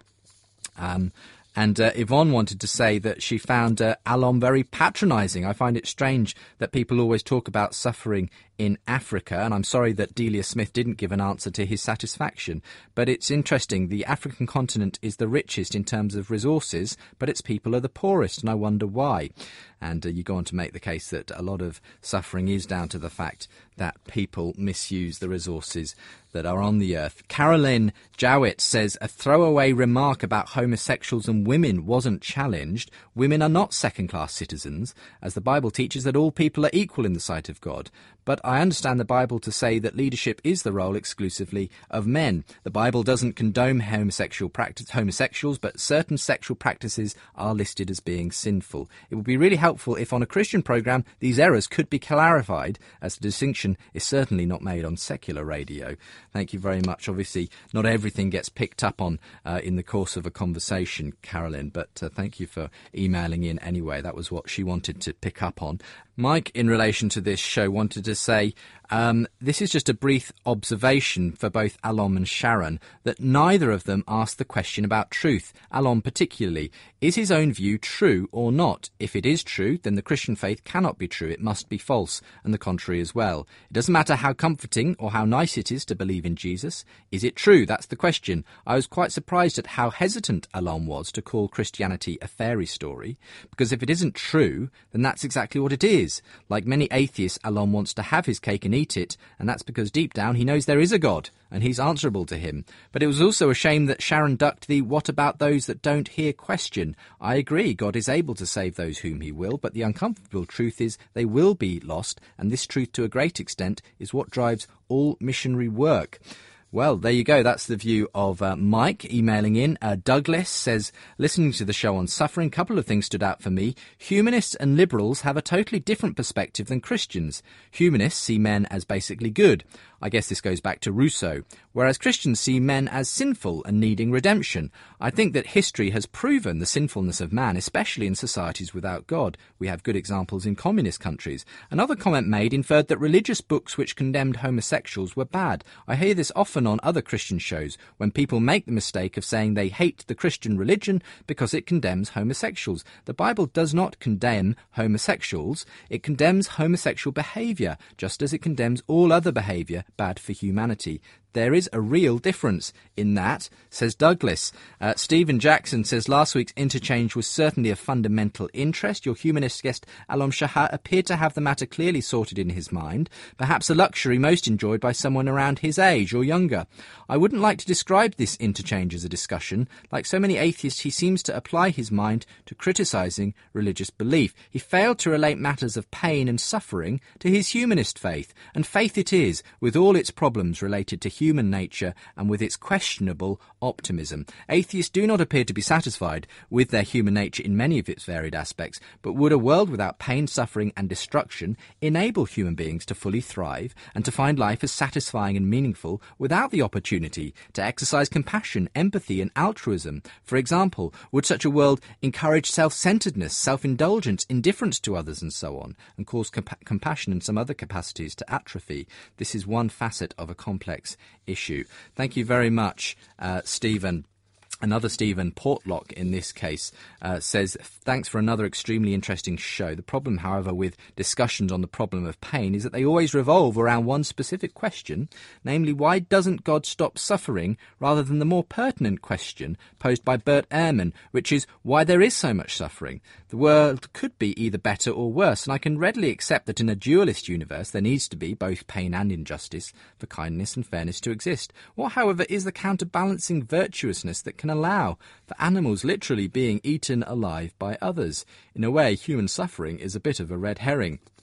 Um, And uh, Yvonne wanted to say that she found uh, Alon very patronising. I find it strange that people always talk about suffering in Africa, and I'm sorry that Delia Smith didn't give an answer to his satisfaction. But it's interesting. The African continent is the richest in terms of resources, but its people are the poorest, and I wonder why. And uh, you go on to make the case that a lot of suffering is down to the fact that people misuse the resources that are on the earth. Carolyn Jowett says a throwaway remark about homosexuals and women wasn't challenged. Women are not second-class citizens, as the Bible teaches that all people are equal in the sight of God. But I understand the Bible to say that leadership is the role exclusively of men. The Bible doesn't condone homosexual practice, homosexuals, but certain sexual practices are listed as being sinful. It would be really helpful if on a Christian programme these errors could be clarified, as the distinction is certainly not made on secular radio. Thank you very much. Obviously, not everything gets picked up on uh, in the course of a conversation, Carolyn, but uh, thank you for emailing in anyway. That was what she wanted to pick up on. Mike, in relation to this show, wanted to say um, this is just a brief observation for both Alon and Sharon, that neither of them asked the question about truth. Alon particularly, is his own view true or not? If it is true, then the Christian faith cannot be true. It must be false, and the contrary as well. It doesn't matter how comforting or how nice it is to believe in Jesus. Is it true? That's the question. I was quite surprised at how hesitant Alon was to call Christianity a fairy story, because if it isn't true, then that's exactly what it is. Like many atheists, Alon wants to have his cake and eat it, and that's because deep down he knows there is a God, and he's answerable to him. But it was also a shame that Sharon ducked the "what about those that don't hear" question. I agree, God is able to save those whom he will, but the uncomfortable truth is they will be lost, and this truth to a great extent is what drives all missionary work. Well, there you go. That's the view of uh, Mike emailing in. Uh, Douglas says, listening to the show on suffering, a couple of things stood out for me. Humanists and liberals have a totally different perspective than Christians. Humanists see men as basically good. I guess this goes back to Rousseau, whereas Christians see men as sinful and needing redemption. I think that history has proven the sinfulness of man, especially in societies without God. We have good examples in communist countries. Another comment made inferred that religious books which condemned homosexuals were bad. I hear this often on other Christian shows, when people make the mistake of saying they hate the Christian religion because it condemns homosexuals. The Bible does not condemn homosexuals. It condemns homosexual behaviour, just as it condemns all other behaviour bad for humanity. There is a real difference in that, says Douglas. Uh, Stephen Jackson says, last week's interchange was certainly of fundamental interest. Your humanist guest, Alon Shahar, appeared to have the matter clearly sorted in his mind, perhaps a luxury most enjoyed by someone around his age or younger. I wouldn't like to describe this interchange as a discussion. Like so many atheists, he seems to apply his mind to criticising religious belief. He failed to relate matters of pain and suffering to his humanist faith, and faith it is, with all its problems related to human human nature and with its questionable optimism. Atheists do not appear to be satisfied with their human nature in many of its varied aspects, but would a world without pain, suffering and destruction enable human beings to fully thrive and to find life as satisfying and meaningful without the opportunity to exercise compassion, empathy and altruism? For example, would such a world encourage self-centeredness, self-indulgence, indifference to others and so on, and cause compa- compassion and some other capacities to atrophy? This is one facet of a complex issue. Thank you very much, uh, Stephen. Another Stephen Portlock, in this case, uh, says, thanks for another extremely interesting show. The problem, however, with discussions on the problem of pain is that they always revolve around one specific question, namely, why doesn't God stop suffering, rather than the more pertinent question posed by Bert Ehrman, which is why there is so much suffering. The world could be either better or worse, and I can readily accept that in a dualist universe there needs to be both pain and injustice for kindness and fairness to exist. What, however, is the counterbalancing virtuousness that can allow for animals literally being eaten alive by others? In a way, human suffering is a bit of a red herring.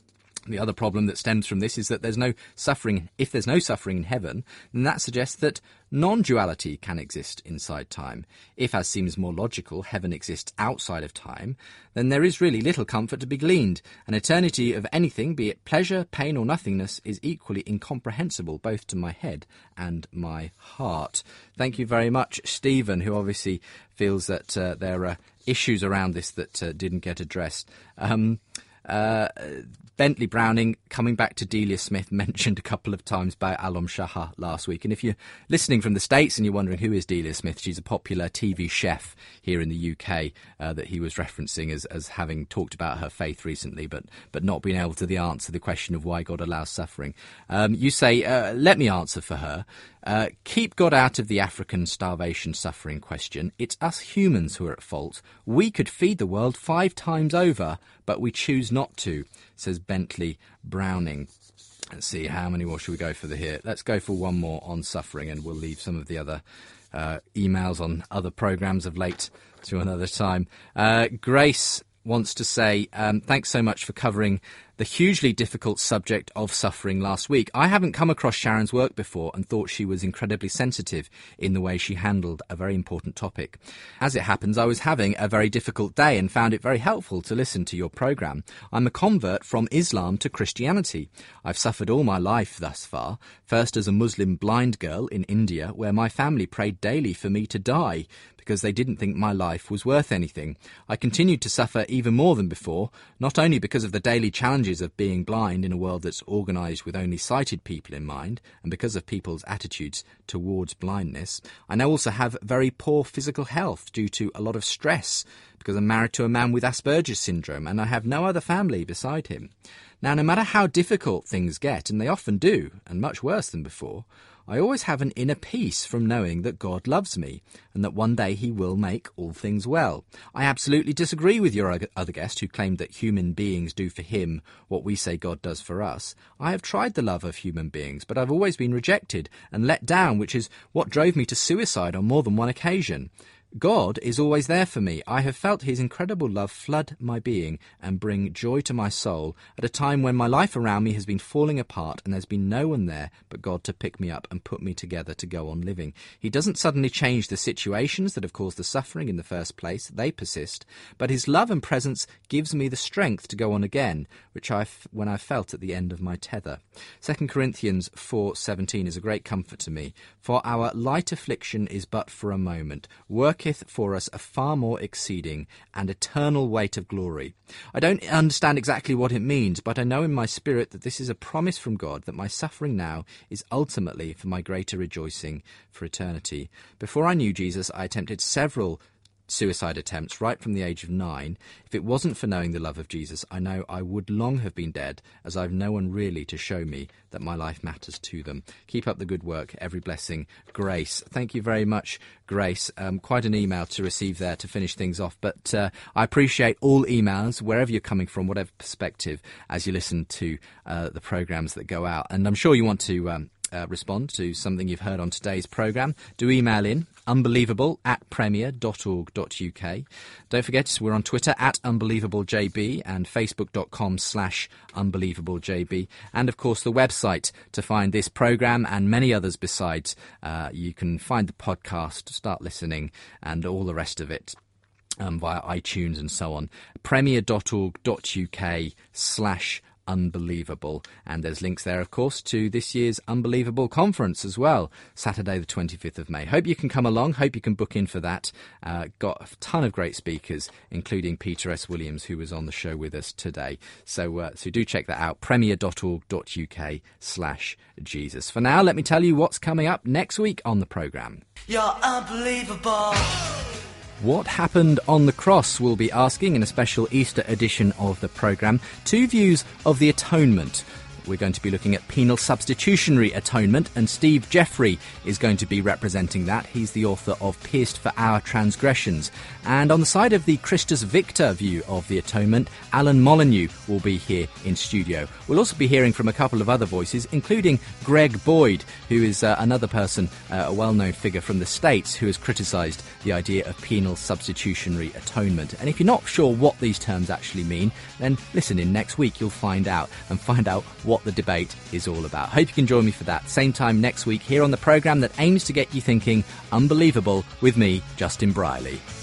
The other problem that stems from this is that there's no suffering. If there's no suffering in heaven, then that suggests that non-duality can exist inside time. If, as seems more logical, heaven exists outside of time, then there is really little comfort to be gleaned. An eternity of anything, be it pleasure, pain or nothingness, is equally incomprehensible both to my head and my heart. Thank you very much, Stephen, who obviously feels that uh, there are issues around this that uh, didn't get addressed. Um, uh, Bentley Browning, coming back to Delia Smith, mentioned a couple of times by Alam Shah last week. And if you're listening from the States and you're wondering who is Delia Smith, she's a popular T V chef here in the U K uh, that he was referencing as, as having talked about her faith recently, but but not being able to the answer the question of why God allows suffering. Um, you say, uh, let me answer for her. Uh, keep God out of the African starvation suffering question. It's us humans who are at fault. We could feed the world five times over, but we choose not to, says Bentley Browning. Let's see, how many more should we go for the here? Let's go for one more on suffering, and we'll leave some of the other uh, emails on other programmes of late to another time. Uh, Grace wants to say, um, thanks so much for covering the hugely difficult subject of suffering last week. I haven't come across Sharon's work before and thought she was incredibly sensitive in the way she handled a very important topic. As it happens, I was having a very difficult day and found it very helpful to listen to your programme. I'm a convert from Islam to Christianity. I've suffered all my life thus far, first as a Muslim blind girl in India, where my family prayed daily for me to die because they didn't think my life was worth anything. I continued to suffer even more than before, not only because of the daily challenges of being blind in a world that's organised with only sighted people in mind, and because of people's attitudes towards blindness. I now also have very poor physical health due to a lot of stress, because I'm married to a man with Asperger's syndrome, and I have no other family beside him. Now, no matter how difficult things get, and they often do, and much worse than before, I always have an inner peace from knowing that God loves me and that one day he will make all things well. I absolutely disagree with your other guest who claimed that human beings do for him what we say God does for us. I have tried the love of human beings, but I've always been rejected and let down, which is what drove me to suicide on more than one occasion. God is always there for me. I have felt his incredible love flood my being and bring joy to my soul at a time when my life around me has been falling apart and there's been no one there but God to pick me up and put me together to go on living. He doesn't suddenly change the situations that have caused the suffering in the first place. They persist. But his love and presence gives me the strength to go on again, which I, when I felt at the end of my tether. Second Corinthians four seventeen is a great comfort to me. For our light affliction is but for a moment, worketh for us a far more exceeding and eternal weight of glory. I don't understand exactly what it means, but I know in my spirit that this is a promise from God that my suffering now is ultimately for my greater rejoicing for eternity. Before I knew Jesus, I attempted several suicide attempts right from the age of nine. If it wasn't for knowing the love of Jesus, I know I would long have been dead, as I've no one really to show me that my life matters to them. Keep up the good work. Every blessing, Grace. Thank you very much, Grace. Um, quite an email to receive there to finish things off, but uh, I appreciate all emails, wherever you're coming from, whatever perspective, as you listen to uh, the programmes that go out. And I'm sure you want to um, Uh, respond to something you've heard on today's programme. Do email in unbelievable at premier dot org dot uk. Don't forget, we're on Twitter at unbelievablejb and facebook.com slash unbelievablejb. And, of course, the website to find this programme and many others besides. Uh, you can find the podcast, start listening, and all the rest of it um, via iTunes and so on. premier dot org dot uk slash Unbelievable. And there's links there, of course, to this year's Unbelievable conference as well, Saturday the twenty-fifth of May. Hope you can come along. Hope you can book in for that. Uh, got a ton of great speakers, including Peter S. Williams, who was on the show with us today. So uh, so do check that out, premier dot org dot uk slash Jesus. For now, let me tell you what's coming up next week on the programme. You're unbelievable. What happened on the cross? We'll be asking in a special Easter edition of the programme. Two views of the atonement. we're going to be looking at penal substitutionary atonement, and Steve Jeffrey is going to be representing that. He's the author of Pierced for Our Transgressions. And on the side of the Christus Victor view of the atonement, Alan Molyneux will be here in studio. We'll also be hearing from a couple of other voices, including Greg Boyd, who is uh, another person, uh, a well-known figure from the States, who has criticised the idea of penal substitutionary atonement. And if you're not sure what these terms actually mean, then listen in next week. You'll find out and find out what the debate is all about. Hope you can join me for that. Same time next week here on the programme that aims to get you thinking unbelievable with me, Justin Briley.